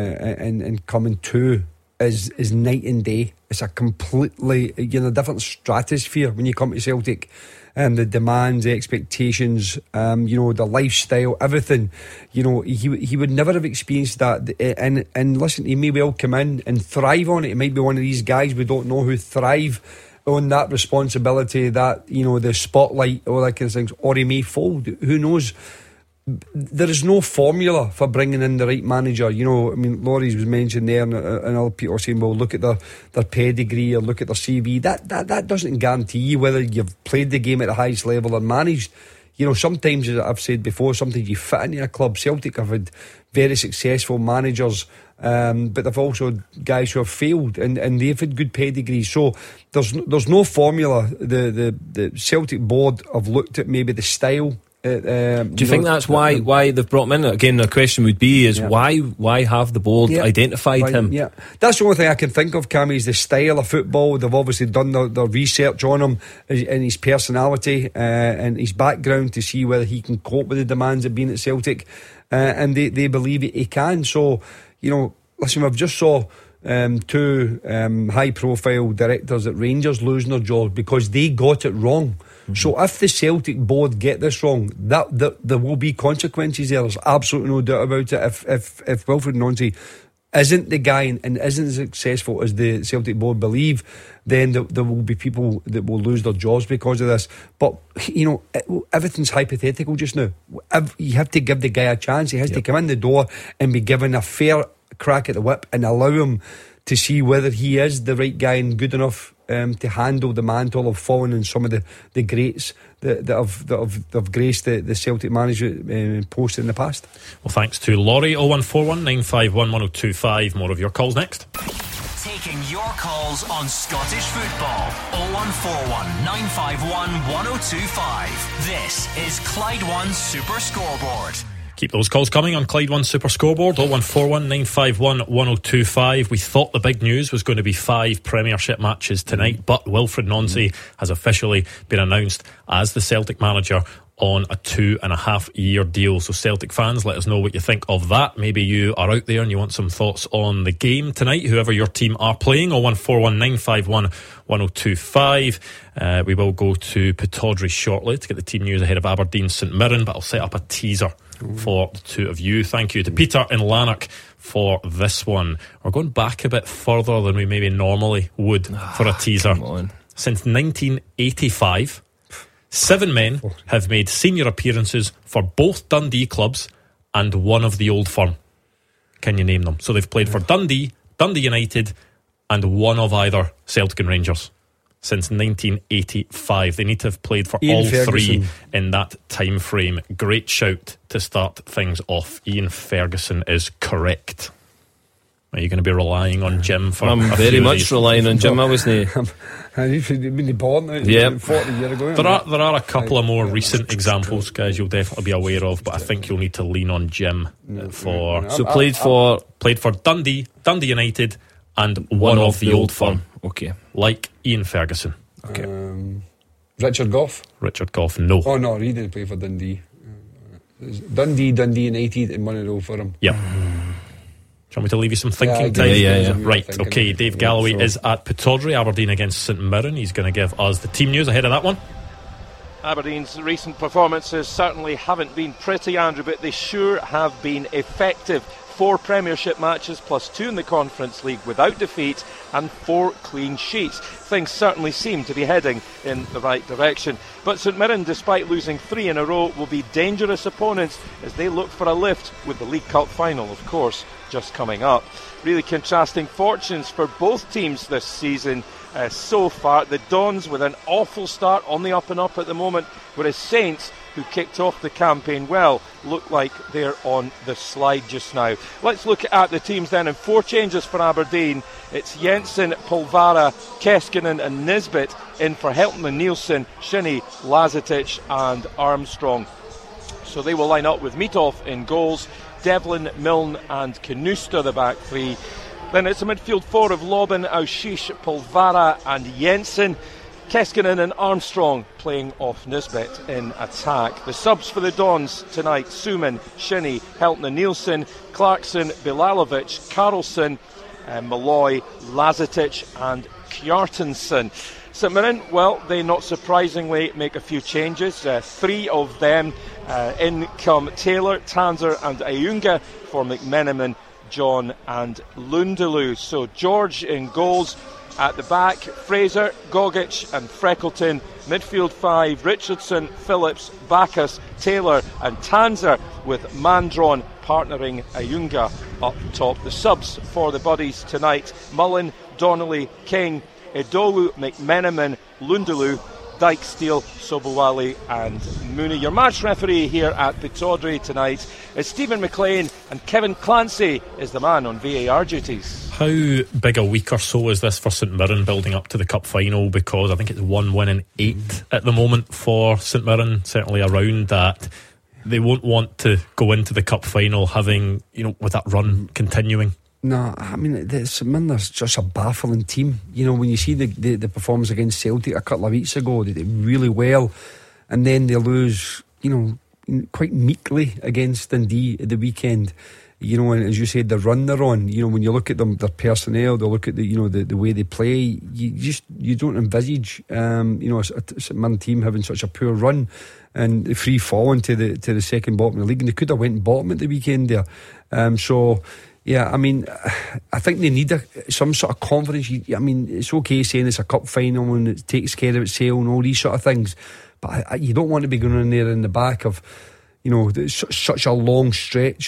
and coming to is night and day. It's a completely, different stratosphere when you come to Celtic. The demands, the expectations, the lifestyle, everything. He would never have experienced that. And listen, he may well come in and thrive on it. He might be one of these guys we don't know who thrive on that responsibility, that the spotlight, all that kind of things. Or he may fold. Who knows? There is no formula for bringing in the right manager. Laurie was mentioned there, and other people are saying, well, look at their pedigree or look at their CV. That doesn't guarantee you whether you've played the game at the highest level or managed. Sometimes, as I've said before, sometimes you fit into a club. Celtic have had very successful managers, but they've also guys who have failed, and they've had good pedigrees. So there's no formula. The Celtic board have looked at maybe the style. Do you think that's why they've brought him in? Again, the question would be why have the board identified him? Yeah, that's the only thing I can think of, Cammy, is the style of football. They've obviously done their research on him and his personality and his background to see whether he can cope with the demands of being at Celtic, and they believe he can. So, listen, we've just saw two high profile directors at Rangers losing their jobs because they got it wrong. So if the Celtic board get this wrong, that there will be consequences there. There's absolutely no doubt about it. If Wilfred Nancy isn't the guy and isn't as successful as the Celtic board believe, then there will be people that will lose their jobs because of this. But everything's hypothetical just now. You have to give the guy a chance. He has to come in the door and be given a fair crack at the whip and allow him to see whether he is the right guy and good enough to handle the mantle of following in some of the greats that have graced the Celtic management post in the past. Well, thanks to Laurie. 0141 951 1025. More of your calls next. Taking your calls on Scottish football. 0141 951 1025. This is Clyde One Super Scoreboard. Keep those calls coming on Clyde One Super Scoreboard. 0141 951 1025. We thought the big news was going to be 5 Premiership matches tonight, but Wilfred Nancy has officially been announced as the Celtic manager on a 2.5-year deal. So Celtic fans, let us know what you think of that. Maybe you are out there and you want some thoughts on the game tonight, whoever your team are playing. 0141 951 1025. We will go to Pittodrie shortly to get the team news ahead of Aberdeen St Mirren, but I'll set up a teaser for the two of you. Thank you to Peter in Lanark for this one. We're going back a bit further than we maybe normally would for a teaser. Since 1985, 7 men have made senior appearances for both Dundee clubs and one of the Old Firm. Can you name them? So they've played for Dundee, Dundee United, and one of either Celtic and Rangers since 1985. They need to have played for Ian all Ferguson. 3 in that time frame. Great shout to start things off. Ian Ferguson is correct. Are you going to be relying on Jim for I'm a very few of much these? relying on Jim. I wasn't. He's been born now. Yep. 40 years ago. There are a couple of more recent examples, guys, you'll definitely be aware of, but I think you'll need to lean on Jim for. So played for Dundee, Dundee United, and one of the Old Firm. Okay, like Ian Ferguson. Okay. Richard Gough. Richard Gough, no. Oh no, he didn't play for Dundee. Dundee United, and one of the Old Firm. Yep. Do you want me to leave you some thinking time? Yeah. Right, okay. Dave Galloway is at Pittodrie, Aberdeen against St Mirren. He's going to give us the team news ahead of that one. Aberdeen's recent performances certainly haven't been pretty, Andrew, but they sure have been effective. 4 Premiership matches plus 2 in the Conference League without defeat and 4 clean sheets. Things certainly seem to be heading in the right direction. But St Mirren, despite losing 3 in a row, will be dangerous opponents as they look for a lift, with the League Cup final, of course, just coming up. Really contrasting fortunes for both teams this season so far. The Dons with an awful start on the up and up at the moment, whereas Saints, who kicked off the campaign well, look like they're on the slide just now. Let's look at the teams then, and 4 changes for Aberdeen. It's Jensen, Polvara, Keskinen and Nisbet in for Helton and Nielsen, Shinnie, Lazetic and Armstrong. So they will line up with Mitov in goals, Devlin, Milne and Canusta the back 3. Then it's a midfield 4 of Lobben, Aushish, Polvara and Jensen. Keskinen and Armstrong playing off Nisbet in attack. The subs for the Dons tonight: Suman, Shinnie, Helton and Nielsen, Clarkson, Bilalovic, Carlson, Malloy, Lazetic and Kjartansson. St Mirren, well, they not surprisingly make a few changes. 3 of them. In come Taylor, Tanser and Ayunga for McMenamin, John and Lundelu. So George in goals. At the back, Fraser, Gogic and Freckleton. Midfield 5, Richardson, Phillips, Bacchus, Taylor and Tanser, with Mandron partnering Ayunga up top. The subs for the Buddies tonight: Mullen, Donnelly, King, Edolu, McMenamin, Lundelu, Dykesteel, Sobuwali and Mooney. Your match referee here at Pittodrie tonight is Stephen McLean, and Kevin Clancy is the man on VAR duties. How big a week or so is this for St Mirren building up to the cup final? Because I think it's 1 win in 8 at the moment for St Mirren, certainly around that. They won't want to go into the cup final having, with that run continuing. No, I mean, St Mirren's just a baffling team. When you see the performance against Celtic a couple of weeks ago, they did really well, and then they lose, quite meekly against Dundee at the weekend. And as you said, the run they're on. When you look at them, their personnel, they look at the way they play. You don't envisage, a St Mirren team having such a poor run and free falling to the second bottom of the league. And they could have went bottom at the weekend there. Yeah, I mean, I think they need some sort of confidence. It's okay saying it's a cup final and it takes care of itself and all these sort of things, but you don't want to be going in there in the back of, such a long stretch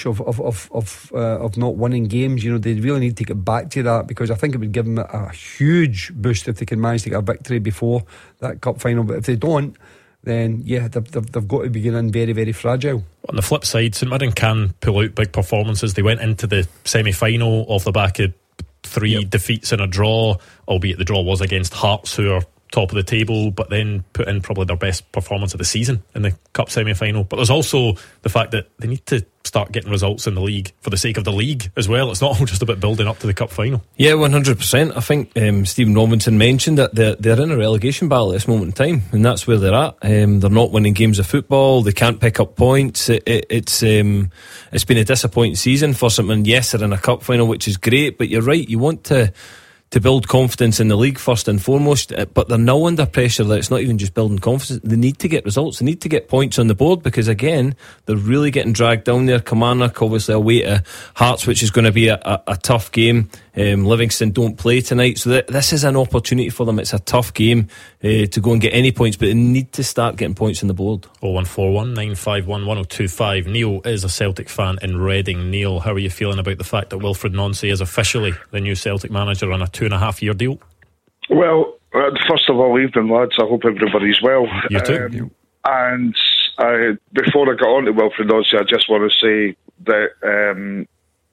of not winning games. They really need to get back to that, because I think it would give them a huge boost if they can manage to get a victory before that cup final. But if they don't, then they've got to begin in very, very fragile. On the flip side, St Mirren can pull out big performances. They went into the semi-final off the back of 3 defeats and a draw, albeit the draw was against Hearts, who are top of the table, but then put in probably their best performance of the season in the cup semi-final. But there's also the fact that they need to start getting results in the league for the sake of the league as well. It's not all just about building up to the cup final. Yeah, 100%. I think Stephen Robinson mentioned that they're in a relegation battle at this moment in time, and that's where they're at. They're not winning games of football. They can't pick up points. It's been a disappointing season for St Mirren. Yes, they're in a cup final, which is great, but you're right, you want to build confidence in the league first and foremost, but they're now under pressure that it's not even just building confidence. They need to get results, they need to get points on the board, because again, they're really getting dragged down there. Kilmarnock obviously away to Hearts, which is going to be a tough game. Livingston don't play tonight, so this is an opportunity for them. It's a tough game to go and get any points, but they need to start getting points on the board. 0141 951 1025. Neil is a Celtic fan in Reading. Neil, how are you feeling about the fact that Wilfred Nancy is officially the new Celtic manager on a 2.5-year deal? Well, first of all, evening lads, I hope everybody's well. You too. And before I get on to Wilfred Nancy, I just want to say that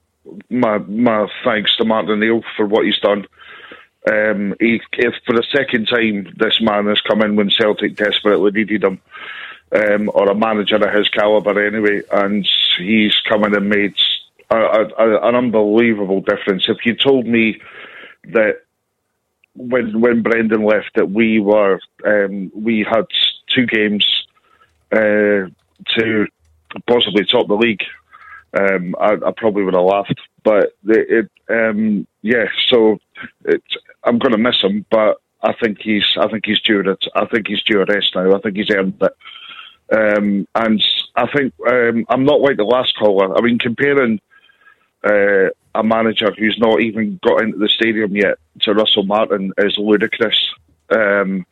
my thanks to Martin O'Neill for what he's done. If for the second time this man has come in when Celtic desperately needed him, or a manager of his calibre anyway, and he's come in and made an unbelievable difference. If you told me that when Brendan left that we had 2 games to possibly top the league, I probably would have laughed. But I'm going to miss him, but I think he's due it. I think he's due a rest now. I think he's earned it. And I think I'm not like the last caller. I mean, comparing a manager who's not even got into the stadium yet to Russell Martin is ludicrous. And,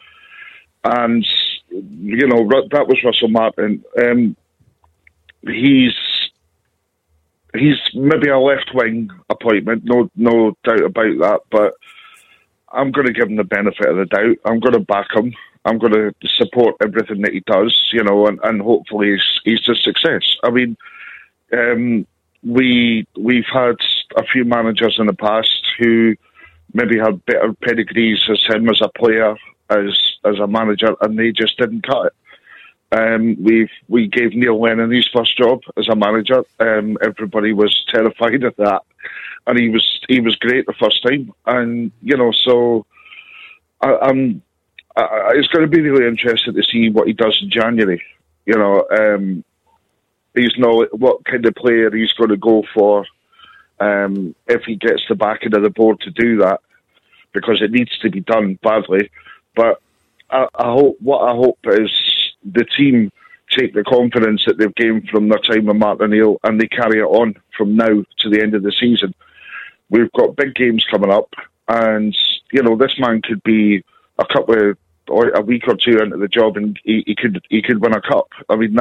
you know, that was Russell Martin. He's maybe a left-wing appointment, no doubt about that, but I'm going to give him the benefit of the doubt. I'm going to back him. I'm going to support everything that he does, you know, and hopefully he's a success. I mean, we've had a few managers in the past who maybe had better pedigrees as him as a player, as a manager, and they just didn't cut it. We gave Neil Lennon his first job as a manager. Everybody was terrified of that, and he was great the first time. And you know, so it's going to be really interesting to see what he does in January. You know, he's not what kind of player he's going to go for if he gets the backing of the board to do that, because it needs to be done badly. But I hope is the team take the confidence that they've gained from their time with Martin O'Neill and they carry it on from now to the end of the season. We've got big games coming up, and you know, this man could be a week or two into the job and he could win a cup. I mean,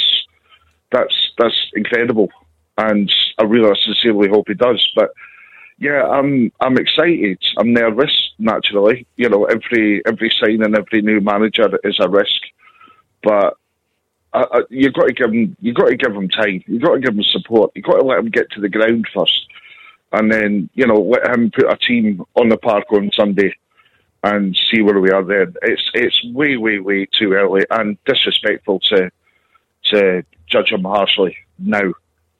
that's incredible, and I really sincerely hope he does. But yeah, I'm excited. I'm nervous, naturally. You know, every signing, every new manager is a risk, but you've got to give him time. You've got to give him support. You've got to let him get to the ground first, and then, you know, let him put a team on the park on Sunday and see where we are then. It's way too early and disrespectful to judge him harshly now.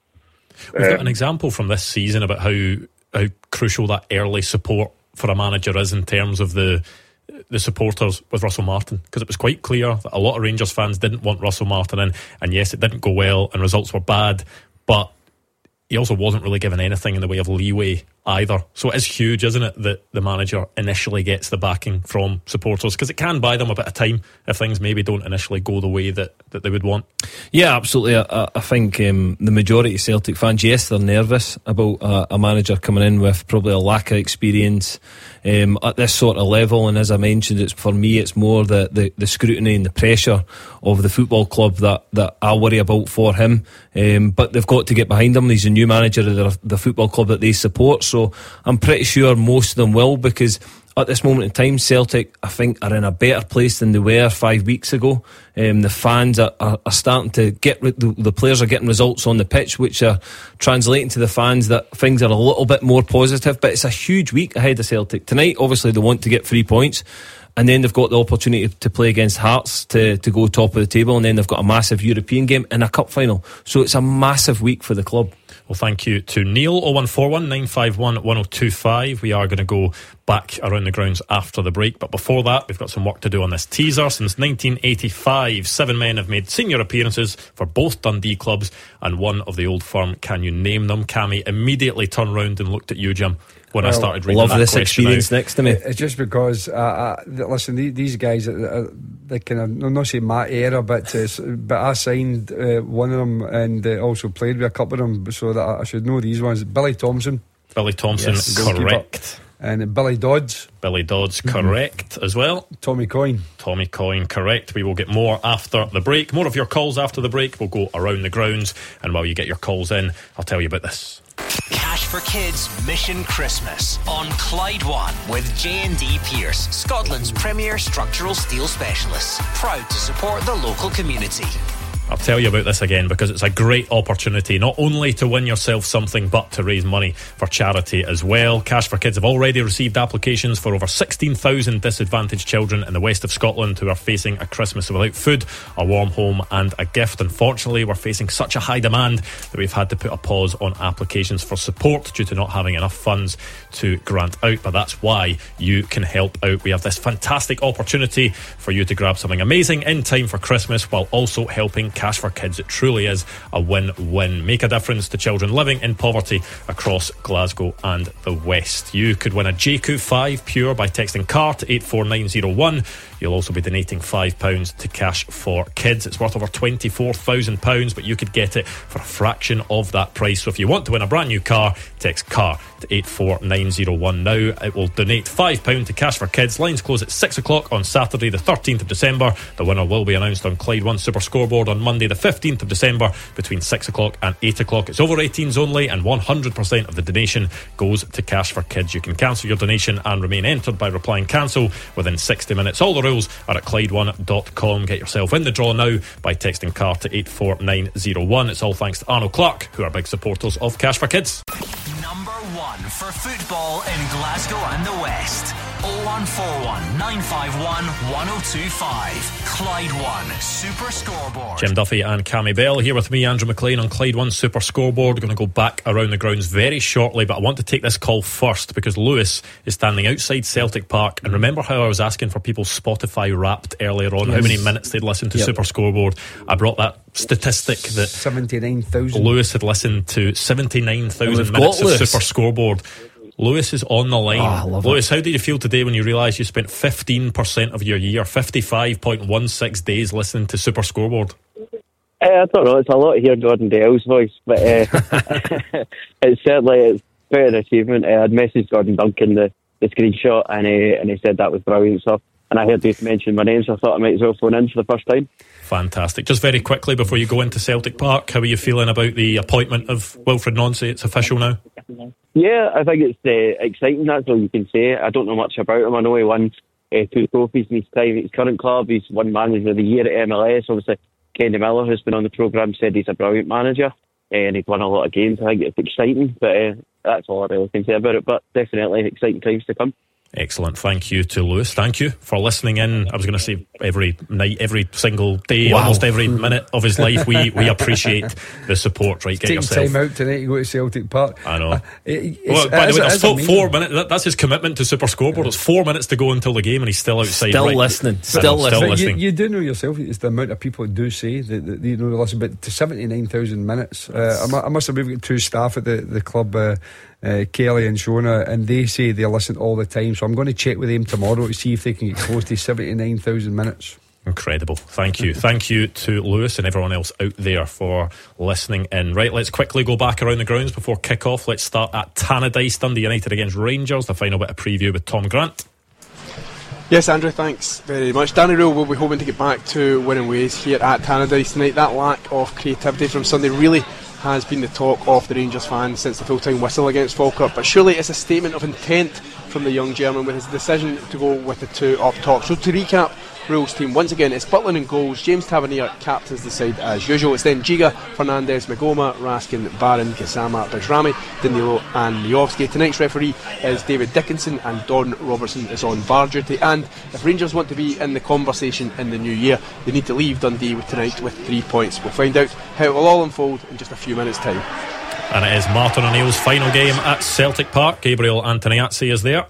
We've got an example from this season about how crucial that early support for a manager is in terms of the supporters with Russell Martin, because it was quite clear that a lot of Rangers fans didn't want Russell Martin in, and yes, it didn't go well and results were bad, but he also wasn't really given anything in the way of leeway either. So it is huge, isn't it, that the manager initially gets the backing from supporters, because it can buy them a bit of time if things maybe don't initially go the way that they would want. Yeah, absolutely. I think the majority of Celtic fans, yes, they're nervous about a manager coming in with probably a lack of experience at this sort of level, and as I mentioned, for me it's more the scrutiny and the pressure of the football club that I worry about for him. But they've got to get behind him. He's a new manager of the football club that they support, so I'm pretty sure most of them will, because at this moment in time, Celtic, I think, are in a better place than they were 5 weeks ago. The fans are starting to get, the players are getting results on the pitch, which are translating to the fans that things are a little bit more positive. But it's a huge week ahead of Celtic. Tonight, obviously, they want to get 3 points, and then they've got the opportunity to play against Hearts to go top of the table, and then they've got a massive European game and a cup final. So it's a massive week for the club. Well, thank you to Neil. 0141 951 1025. We are going to go back around the grounds after the break, but before that, we've got some work to do on this teaser. Since 1985, 7 men have made senior appearances for both Dundee clubs and one of the old firm. Can you name them? Cammy immediately turned round and looked at you, Jim, when I started reading that question. Love this experience next to me. It's just because listen, these guys, they kind of, I'm not saying my era, but I signed one of them and also played with a couple of them, so that I should know these ones. Billy Thompson, yes, correct. And Billy Dodds, correct as well. Tommy Coyne, correct. We will get more after the break. More of your calls after the break. We'll go around the grounds, and while you get your calls in, I'll tell you about this. Cash for Kids Mission Christmas on Clyde One with J&D Pierce, Scotland's premier structural steel specialist. Proud to support the local community. I'll tell you about this again because it's a great opportunity not only to win yourself something but to raise money for charity as well. Cash for Kids have already received applications for over 16,000 disadvantaged children in the west of Scotland who are facing a Christmas without food, a warm home and a gift. Unfortunately, we're facing such a high demand that we've had to put a pause on applications for support due to not having enough funds to grant out, but that's why you can help out. We have this fantastic opportunity for you to grab something amazing in time for Christmas while also helping Cash for Kids. It truly is a win-win. Make a difference to children living in poverty across Glasgow and the West. You could win a JQ 5 Pure by texting CAR to 84901. You'll also be donating £5 to Cash for Kids. It's worth over £24,000, but you could get it for a fraction of that price. So if you want to win a brand new car, text CAR to 84901 now. It will donate £5 to Cash for Kids. Lines close at 6 o'clock on Saturday the 13th of December. The winner will be announced on Clyde One Super Scoreboard on Monday the 15th of December between 6 o'clock and 8 o'clock. It's over 18s only, and 100% of the donation goes to Cash for Kids. You can cancel your donation and remain entered by replying cancel within 60 minutes. All the rules are at Clyde1.com. Get yourself in the draw now by texting CAR to 84901. It's all thanks to Arnold Clark, who are big supporters of Cash for Kids. Number one for football in Glasgow and the West. 0141 951 1025. Clyde One Super Scoreboard. Jim Duffy and Cammy Bell here with me, Andrew McLean, on Clyde One Super Scoreboard. We're going to go back around the grounds very shortly, but I want to take this call first because Lewis is standing outside Celtic Park. And remember how I was asking for people's Spotify Wrapped earlier on, how many minutes they'd listened to Super Scoreboard? I brought that statistic that 79,000. Lewis had listened to 79,000 minutes of Super Scoreboard. Lewis is on the line. Lewis, how did you feel today when you realised you spent 15% of your year, 55.16 days, listening to Super Scoreboard? I don't know, it's a lot to hear Gordon Dale's voice, but it's certainly quite an achievement. I'd messaged Gordon Duncan the screenshot, and he said that was brilliant stuff. And I heard Dave mention my name, so I thought I might as well phone in for the first time. Fantastic. Just very quickly before you go into Celtic Park, how are you feeling about the appointment of Wilfred Nancy? It's official now. Yeah, I think it's exciting, that's all you can say. I don't know much about him. I know he won 2 trophies in his time at his current club. He's won Manager of the Year at MLS. Obviously, Kenny Miller, who's been on the programme, said he's a brilliant manager, and he's won a lot of games. I think it's exciting, but that's all I really can say about it. But definitely exciting times to come. Excellent. Thank you to Lewis. Thank you for listening in. I was going to say every night, every single day, almost every minute of his life. We appreciate the support. Right, get yourself time out tonight to go to Celtic Park. I know. By the way, there's 4 minutes. That's his commitment to Super Scoreboard. It's 4 minutes to go until the game, and he's still outside. Still listening. Still listening. You do know yourself. It's the amount of people who do say that they listen. But to 79,000 minutes, I must have. We've got 2 staff at the club. Kelly and Shona, and they say they listen all the time, so I'm going to check with them tomorrow to see if they can get close to 79,000 minutes. Incredible. Thank you. Thank you to Lewis and everyone else out there for listening in. Right, let's quickly go back around the grounds before kick-off. Let's start at Tannadice, Dundee United against Rangers, the final bit of preview with Tom Grant. Yes, Andrew, thanks very much. Danny Rule will be hoping to get back to winning ways here at Tannadice tonight. That lack of creativity from Sunday really has been the talk of the Rangers fans since the full-time whistle against Falkirk, but surely it's a statement of intent from the young German with his decision to go with the 2 up top. So to recap, Rule's team, once again it's Butland in goals, James Tavernier captains the side as usual. It's then Giga, Fernandez, Magoma, Raskin, Barron, Gassama, Bajrami, Danilo and Miovski. Tonight's referee is David Dickinson, and Don Robertson is on VAR duty. And if Rangers want to be in the conversation in the new year, they need to leave Dundee tonight with 3 points. We'll find out how it will all unfold in just a few minutes' time. And it is Martin O'Neill's final game at Celtic Park. Gabriel Antoniazzi is there.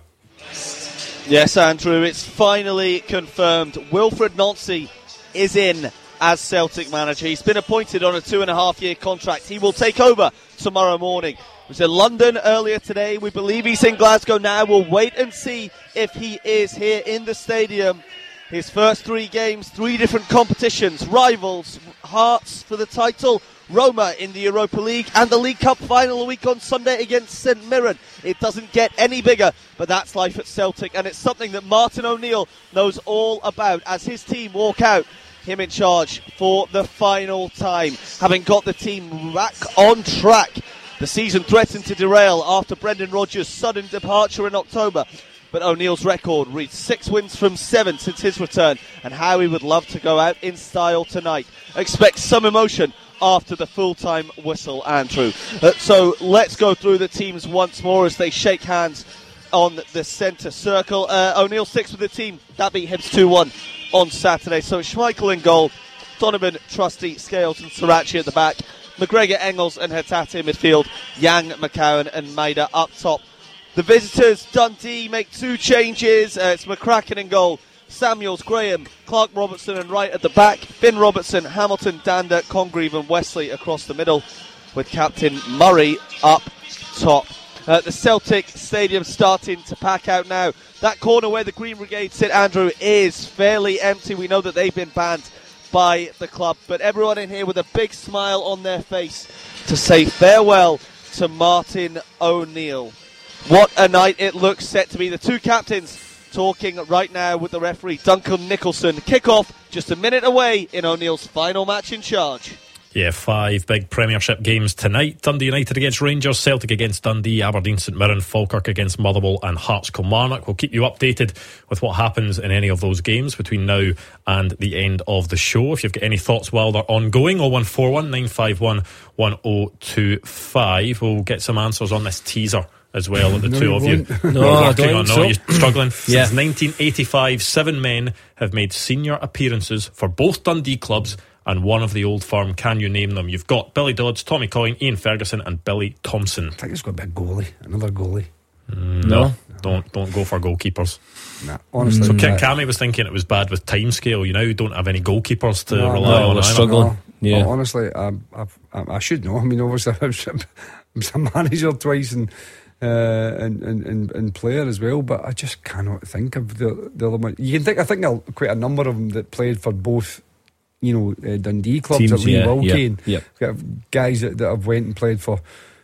Yes, Andrew, it's finally confirmed. Wilfred Nancy is in as Celtic manager. He's been appointed on a 2.5-year contract. He will take over tomorrow morning. He was in London earlier today. We believe he's in Glasgow now. We'll wait and see if he is here in the stadium. His first 3 games, 3 different competitions, rivals, Hearts for the title, Roma in the Europa League, and the League Cup final a week on Sunday against St Mirren. It doesn't get any bigger, but that's life at Celtic, and it's something that Martin O'Neill knows all about as his team walk out, him in charge for the final time, having got the team back on track. The season threatened to derail after Brendan Rodgers' sudden departure in October, but O'Neill's record reached 6 wins from 7 since his return, and how he would love to go out in style tonight. Expect some emotion after the full-time whistle, Andrew. So let's go through the teams once more as they shake hands on the centre circle. O'Neill sticks with the team that beat Hibs 2-1 on Saturday. So Schmeichel in goal, Donovan, Trusty, Scales and Sriracha at the back, McGregor, Engels and Hatate in midfield, Yang, McCowan and Maida up top. The visitors, Dundee, make 2 changes. It's McCracken in goal, Samuels, Graham, Clark, Robertson and Wright at the back. Finn Robertson, Hamilton, Danda, Congreve and Wesley across the middle, with Captain Murray up top. The Celtic Stadium starting to pack out now. That corner where the Green Brigade sit, Andrew, is fairly empty. We know that they've been banned by the club, but everyone in here with a big smile on their face to say farewell to Martin O'Neill. What a night it looks set to be. The two captains talking right now with the referee, Duncan Nicholson. Kick-off just a minute away in O'Neill's final match in charge. Yeah, 5 big Premiership games tonight. Dundee United against Rangers, Celtic against Dundee, Aberdeen St Mirren, Falkirk against Motherwell and Hearts Kilmarnock. We'll keep you updated with what happens in any of those games between now and the end of the show. If you've got any thoughts while they're ongoing, 0141 951 1025. We'll get some answers on this teaser as well at the two of you. I don't know. so. You're struggling. Yeah. Since 1985, 7 men have made senior appearances for both Dundee clubs and one of the old firm. Can you name them? You've got Billy Dodds, Tommy Coyne, Ian Ferguson and Billy Thompson. I think it's got to be a goalie, another goalie. No, don't go for goalkeepers. Nah, honestly. So Cammy was thinking it was bad with timescale. You now don't have any goalkeepers to rely on. We're struggling. Yeah. Well, honestly, I should know. I mean, obviously, I was a manager twice and player as well, but I just cannot think of the other one. You can think. I think quite a number of them that played for both. Dundee clubs teams, at Lee Wilkie. Yep. Got guys that have went and played for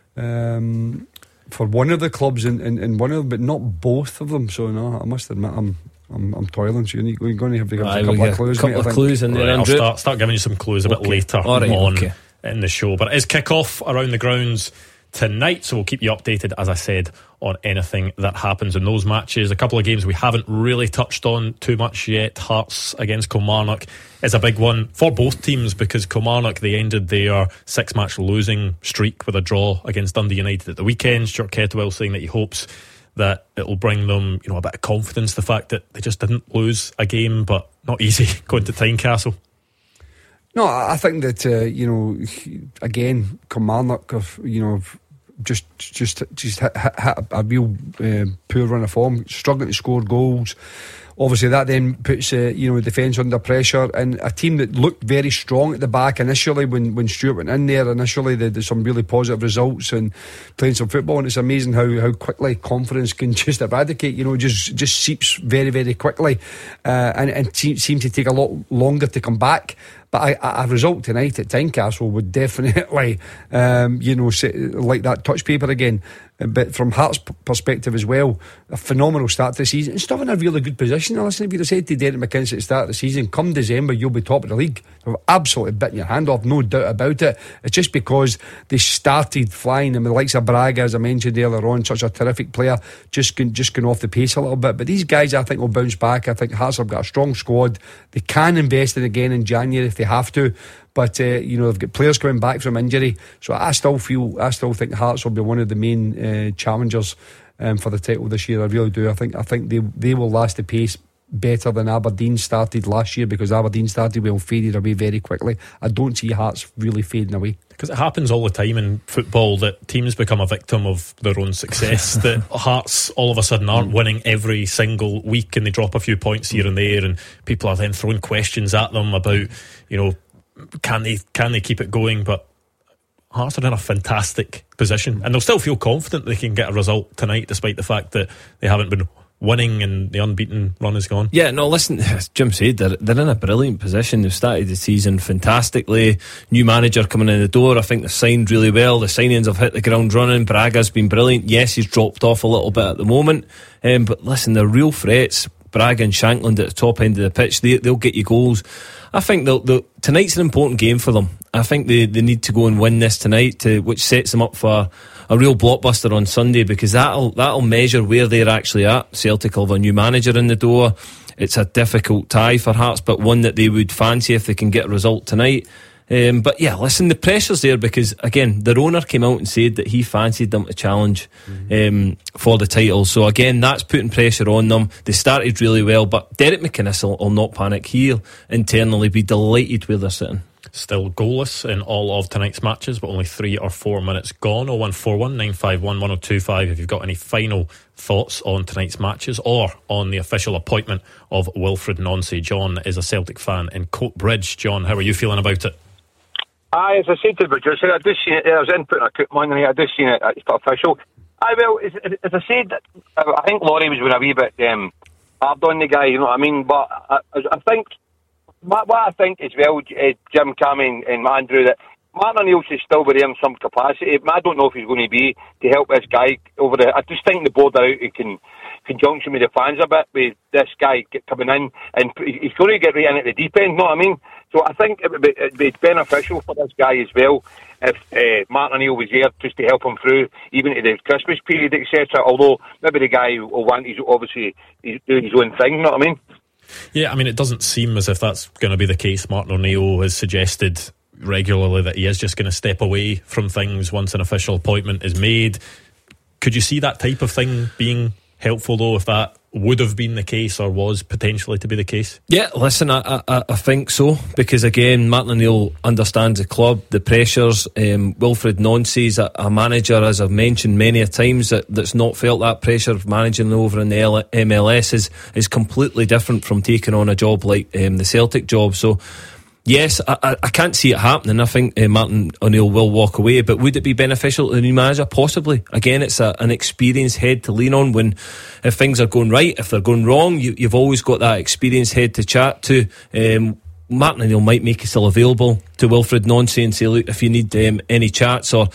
one of the clubs and one of them, but not both of them. So no, I must admit I'm toiling. So you're going to have to give us a couple of clues. Clues in there. I'll start giving you some clues a bit later in the show. But it is kick-off around the grounds tonight, so we'll keep you updated, as I said, on anything that happens in those matches. A couple of games we haven't really touched on too much yet. Hearts against Kilmarnock is a big one for both teams, because Kilmarnock, they ended their 6-match losing streak with a draw against Dundee United at the weekend. Stuart Kettlewell saying that he hopes that it'll bring them a bit of confidence, the fact that they just didn't lose a game, but not easy going to Tynecastle. No, I think that again, Kilmarnock have just hit a real poor run of form, struggling to score goals. Obviously that then puts defence under pressure, and a team that looked very strong at the back initially when Stuart went in there. Initially they did some really positive results and playing some football, and it's amazing how quickly confidence can just eradicate, just seeps very, very quickly, and seems to take a lot longer to come back. But a result tonight at Tynecastle would definitely, like that touch paper again. But from Hearts' perspective as well, a phenomenal start to the season and still in a really good position. Listen, if you'd have said to Derek McInnes at the start of the season, come December you'll be top of the league, they've absolutely bitten your hand off, no doubt about it. It's just because they started flying, and the likes of Braga, as I mentioned earlier on, such a terrific player, just going off the pace a little bit. But these guys, I think, will bounce back. I think Hearts have got a strong squad. They can invest in again in January if they have to. But they've got players coming back from injury, so I still think Hearts will be one of the main challengers for the title this year. I really do. I think they will last the pace better than Aberdeen started last year, because Aberdeen started well, faded away very quickly. I don't see Hearts really fading away, because it happens all the time in football that teams become a victim of their own success. That Hearts all of a sudden aren't winning every single week, and they drop a few points here and there, and people are then throwing questions at them about can they keep it going. But Hearts are in a fantastic position, and they'll still feel confident they can get a result tonight, despite the fact that they haven't been winning and the unbeaten run is gone. Yeah, no, listen, as Jim said, they're in a brilliant position. They've started the season fantastically. New manager coming in the door. I think they've signed really well. The signings have hit the ground running. Braga's been brilliant. Yes, he's dropped off a little bit at the moment, but listen, they're real threats. Braga and Shankland at the top end of the pitch, they'll get you goals. I think tonight's an important game for them. I think they need to go and win this tonight, which sets them up for a real blockbuster on Sunday, because that'll measure where they're actually at. Celtic will have a new manager in the door. It's a difficult tie for Hearts, but one that they would fancy if they can get a result tonight. But yeah, listen, the pressure's there because, again, their owner came out and said that he fancied them to challenge for the title. So again, that's putting pressure on them. They started really well, but Derek McInnes will not panic. He'll internally be delighted where they're sitting. Still goalless in all of tonight's matches, but only 3 or 4 minutes gone. 0141 951 1025 if you've got any final thoughts on tonight's matches or on the official appointment of Wilfred Nancy. John is a Celtic fan in Coatbridge. John, how are you feeling about it? Aye, as I said to the producer, I just seen it. I was inputting a coupon and I just seen it. It's not official. Aye, well, as I said, I think Laurie was being a wee bit hard on the guy, you know what I mean? But I think, what I think as well, Jim, Cammy and Andrew, that Martin O'Neill should still be there in some capacity. I don't know if he's going to be to help this guy over the... I just think the board are out in conjunction with the fans a bit, with this guy coming in, and he's going to get right in at the deep end, you know what I mean? So I think it'd be beneficial for this guy as well if Martin O'Neill was there just to help him through, even to the Christmas period, etc. Although maybe the guy will want, he's doing his own thing, you know what I mean? Yeah, I mean, it doesn't seem as if that's going to be the case. Martin O'Neill has suggested regularly that he is just going to step away from things once an official appointment is made. Could you see that type of thing being helpful, though, if that would have been the case or was potentially to be the case? Yeah, listen, I think so, because again, Martin O'Neill understands the club, the pressures. Wilfred Nancy's a manager, as I've mentioned many a times, that's not felt that pressure of managing over in the MLS is completely different from taking on a job like the Celtic job. So yes, I can't see it happening. I think Martin O'Neill will walk away, but would it be beneficial to the new manager? Possibly. Again, it's an experienced head to lean on when, if things are going right. If they're going wrong, you've always got that experienced head to chat to. Martin O'Neill might make himself available to Wilfred Nancy and say, look, if you need any chats or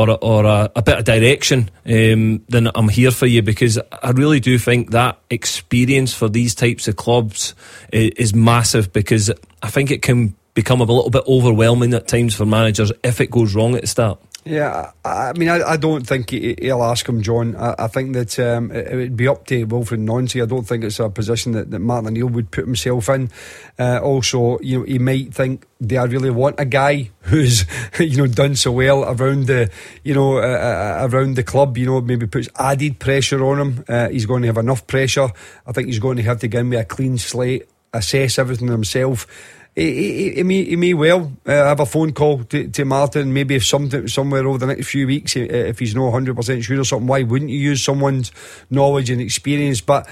a bit of direction, then I'm here for you, because I really do think that experience for these types of clubs is massive, because I think it can become a little bit overwhelming at times for managers if it goes wrong at the start. Yeah, I mean, I don't think he'll ask him, John. I think that it would be up to Wilfred Nancy. I don't think it's a position that Martin O'Neill would put himself in. Also, you know, he might think, do I really want a guy who's, you know, done so well around the, you know, around the club? You know, maybe puts added pressure on him. He's going to have enough pressure. I think he's going to have to get in with a clean slate, assess everything himself. He may well have a phone call to Martin, maybe if somewhere over the next few weeks, if he's not 100% sure or something. Why wouldn't you use someone's knowledge and experience? But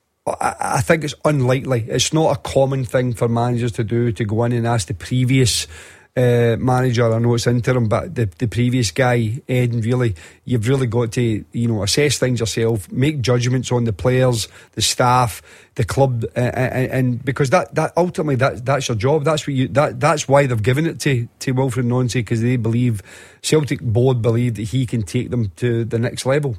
I think it's unlikely. It's not a common thing for managers to do, to go in and ask the previous manager. I know it's interim, but the previous guy, Ed, and really, you've really got to, you know, assess things yourself, make judgments on the players, the staff, the club, and because that ultimately that's your job. That's what that's why they've given it to Wilfred Nancy, because they believe, Celtic board believe, that he can take them to the next level.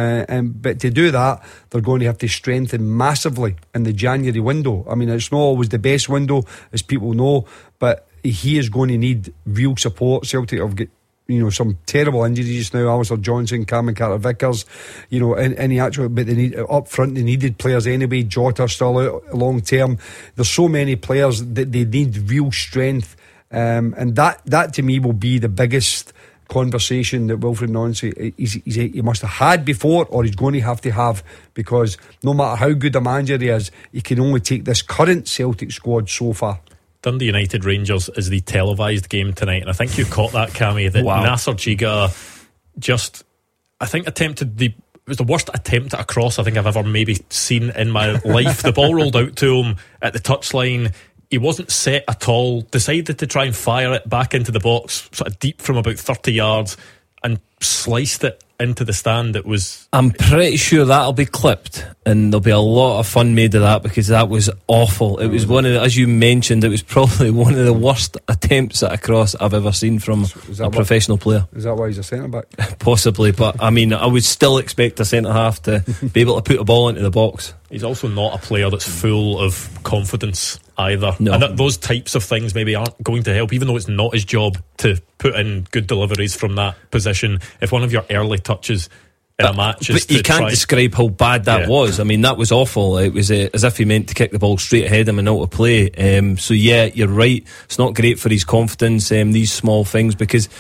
But to do that, they're going to have to strengthen massively in the January window. I mean, it's not always the best window, as people know, but he is going to need real support. Celtic have got, you know, some terrible injuries now. Alistair Johnson, Cameron Carter-Vickers, you know, but they need up front. They needed players anyway. Jota still out long term. There's so many players that they need real strength, and that to me will be the biggest conversation that Wilfred Nancy he must have had before, or he's going to have, because no matter how good a manager he is, he can only take this current Celtic squad so far. Dundee United Rangers is the televised game tonight, and I think you caught that, Cammy, that wow. Nasser Jiga just, I think, it was the worst attempt at a cross I think I've ever maybe seen in my life. The ball rolled out to him at the touchline. He wasn't set at all, decided to try and fire it back into the box, sort of deep from about 30 yards, and sliced it into the stand. It was... I'm pretty sure that'll be clipped, and there'll be a lot of fun made of that, because that was awful. It was one of the, as you mentioned, it was probably one of the worst attempts at a cross I've ever seen from a professional player. Is that why he's a centre-back? Possibly, but I mean, I would still expect a centre-half to be able to put a ball into the box. He's also not a player that's full of confidence either. No. And those types of things maybe aren't going to help, even though it's not his job to put in good deliveries from that position. If one of your early touches in a match is, but you can't describe how bad that was. I mean, that was awful. It was as if he meant to kick the ball straight ahead him and out of play. So yeah, you're right, it's not great for his confidence, these small things, because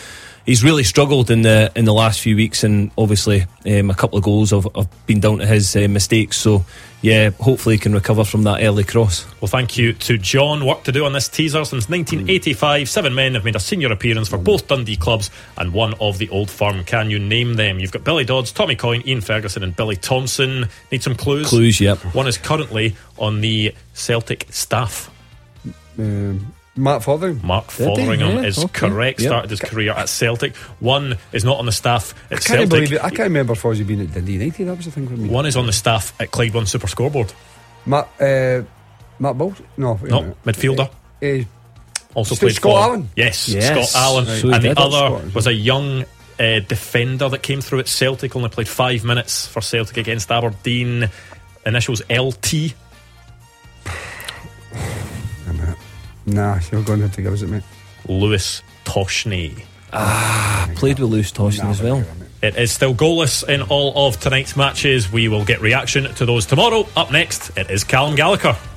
he's really struggled in the last few weeks, and obviously a couple of goals have been down to his mistakes. So yeah, hopefully he can recover from that early cross. Well, thank you to John. Work to do on this teaser. Since 1985, 7 men have made a senior appearance for both Dundee clubs and one of the Old Firm. Can you name them? You've got Billy Dodds, Tommy Coyne, Ian Ferguson and Billy Thompson. Need some clues? Clues, yep. One is currently on the Celtic staff. Mark Fotheringham. Mark Fotheringham is correct. Yep. Started his career at Celtic. One is not on the staff at I can't Celtic. I can't remember Fozzie being at Dundee United. That was the thing for me. One is on the staff at Clyde One Super Scoreboard. Matt Bowles? No, midfielder. Also Scott played for Allen. Yes, Yes. Scott Allen. Right. So And he the did at other Scotland. was a young defender that came through at Celtic. Only played 5 minutes for Celtic against Aberdeen. Initials LT. Nah, you're going to have to give us it, mate. Lewis Toshney. Played with Lewis Toshney as well. It is still goalless in all of tonight's matches. We will get reaction to those tomorrow. Up next, it is Callum Gallagher.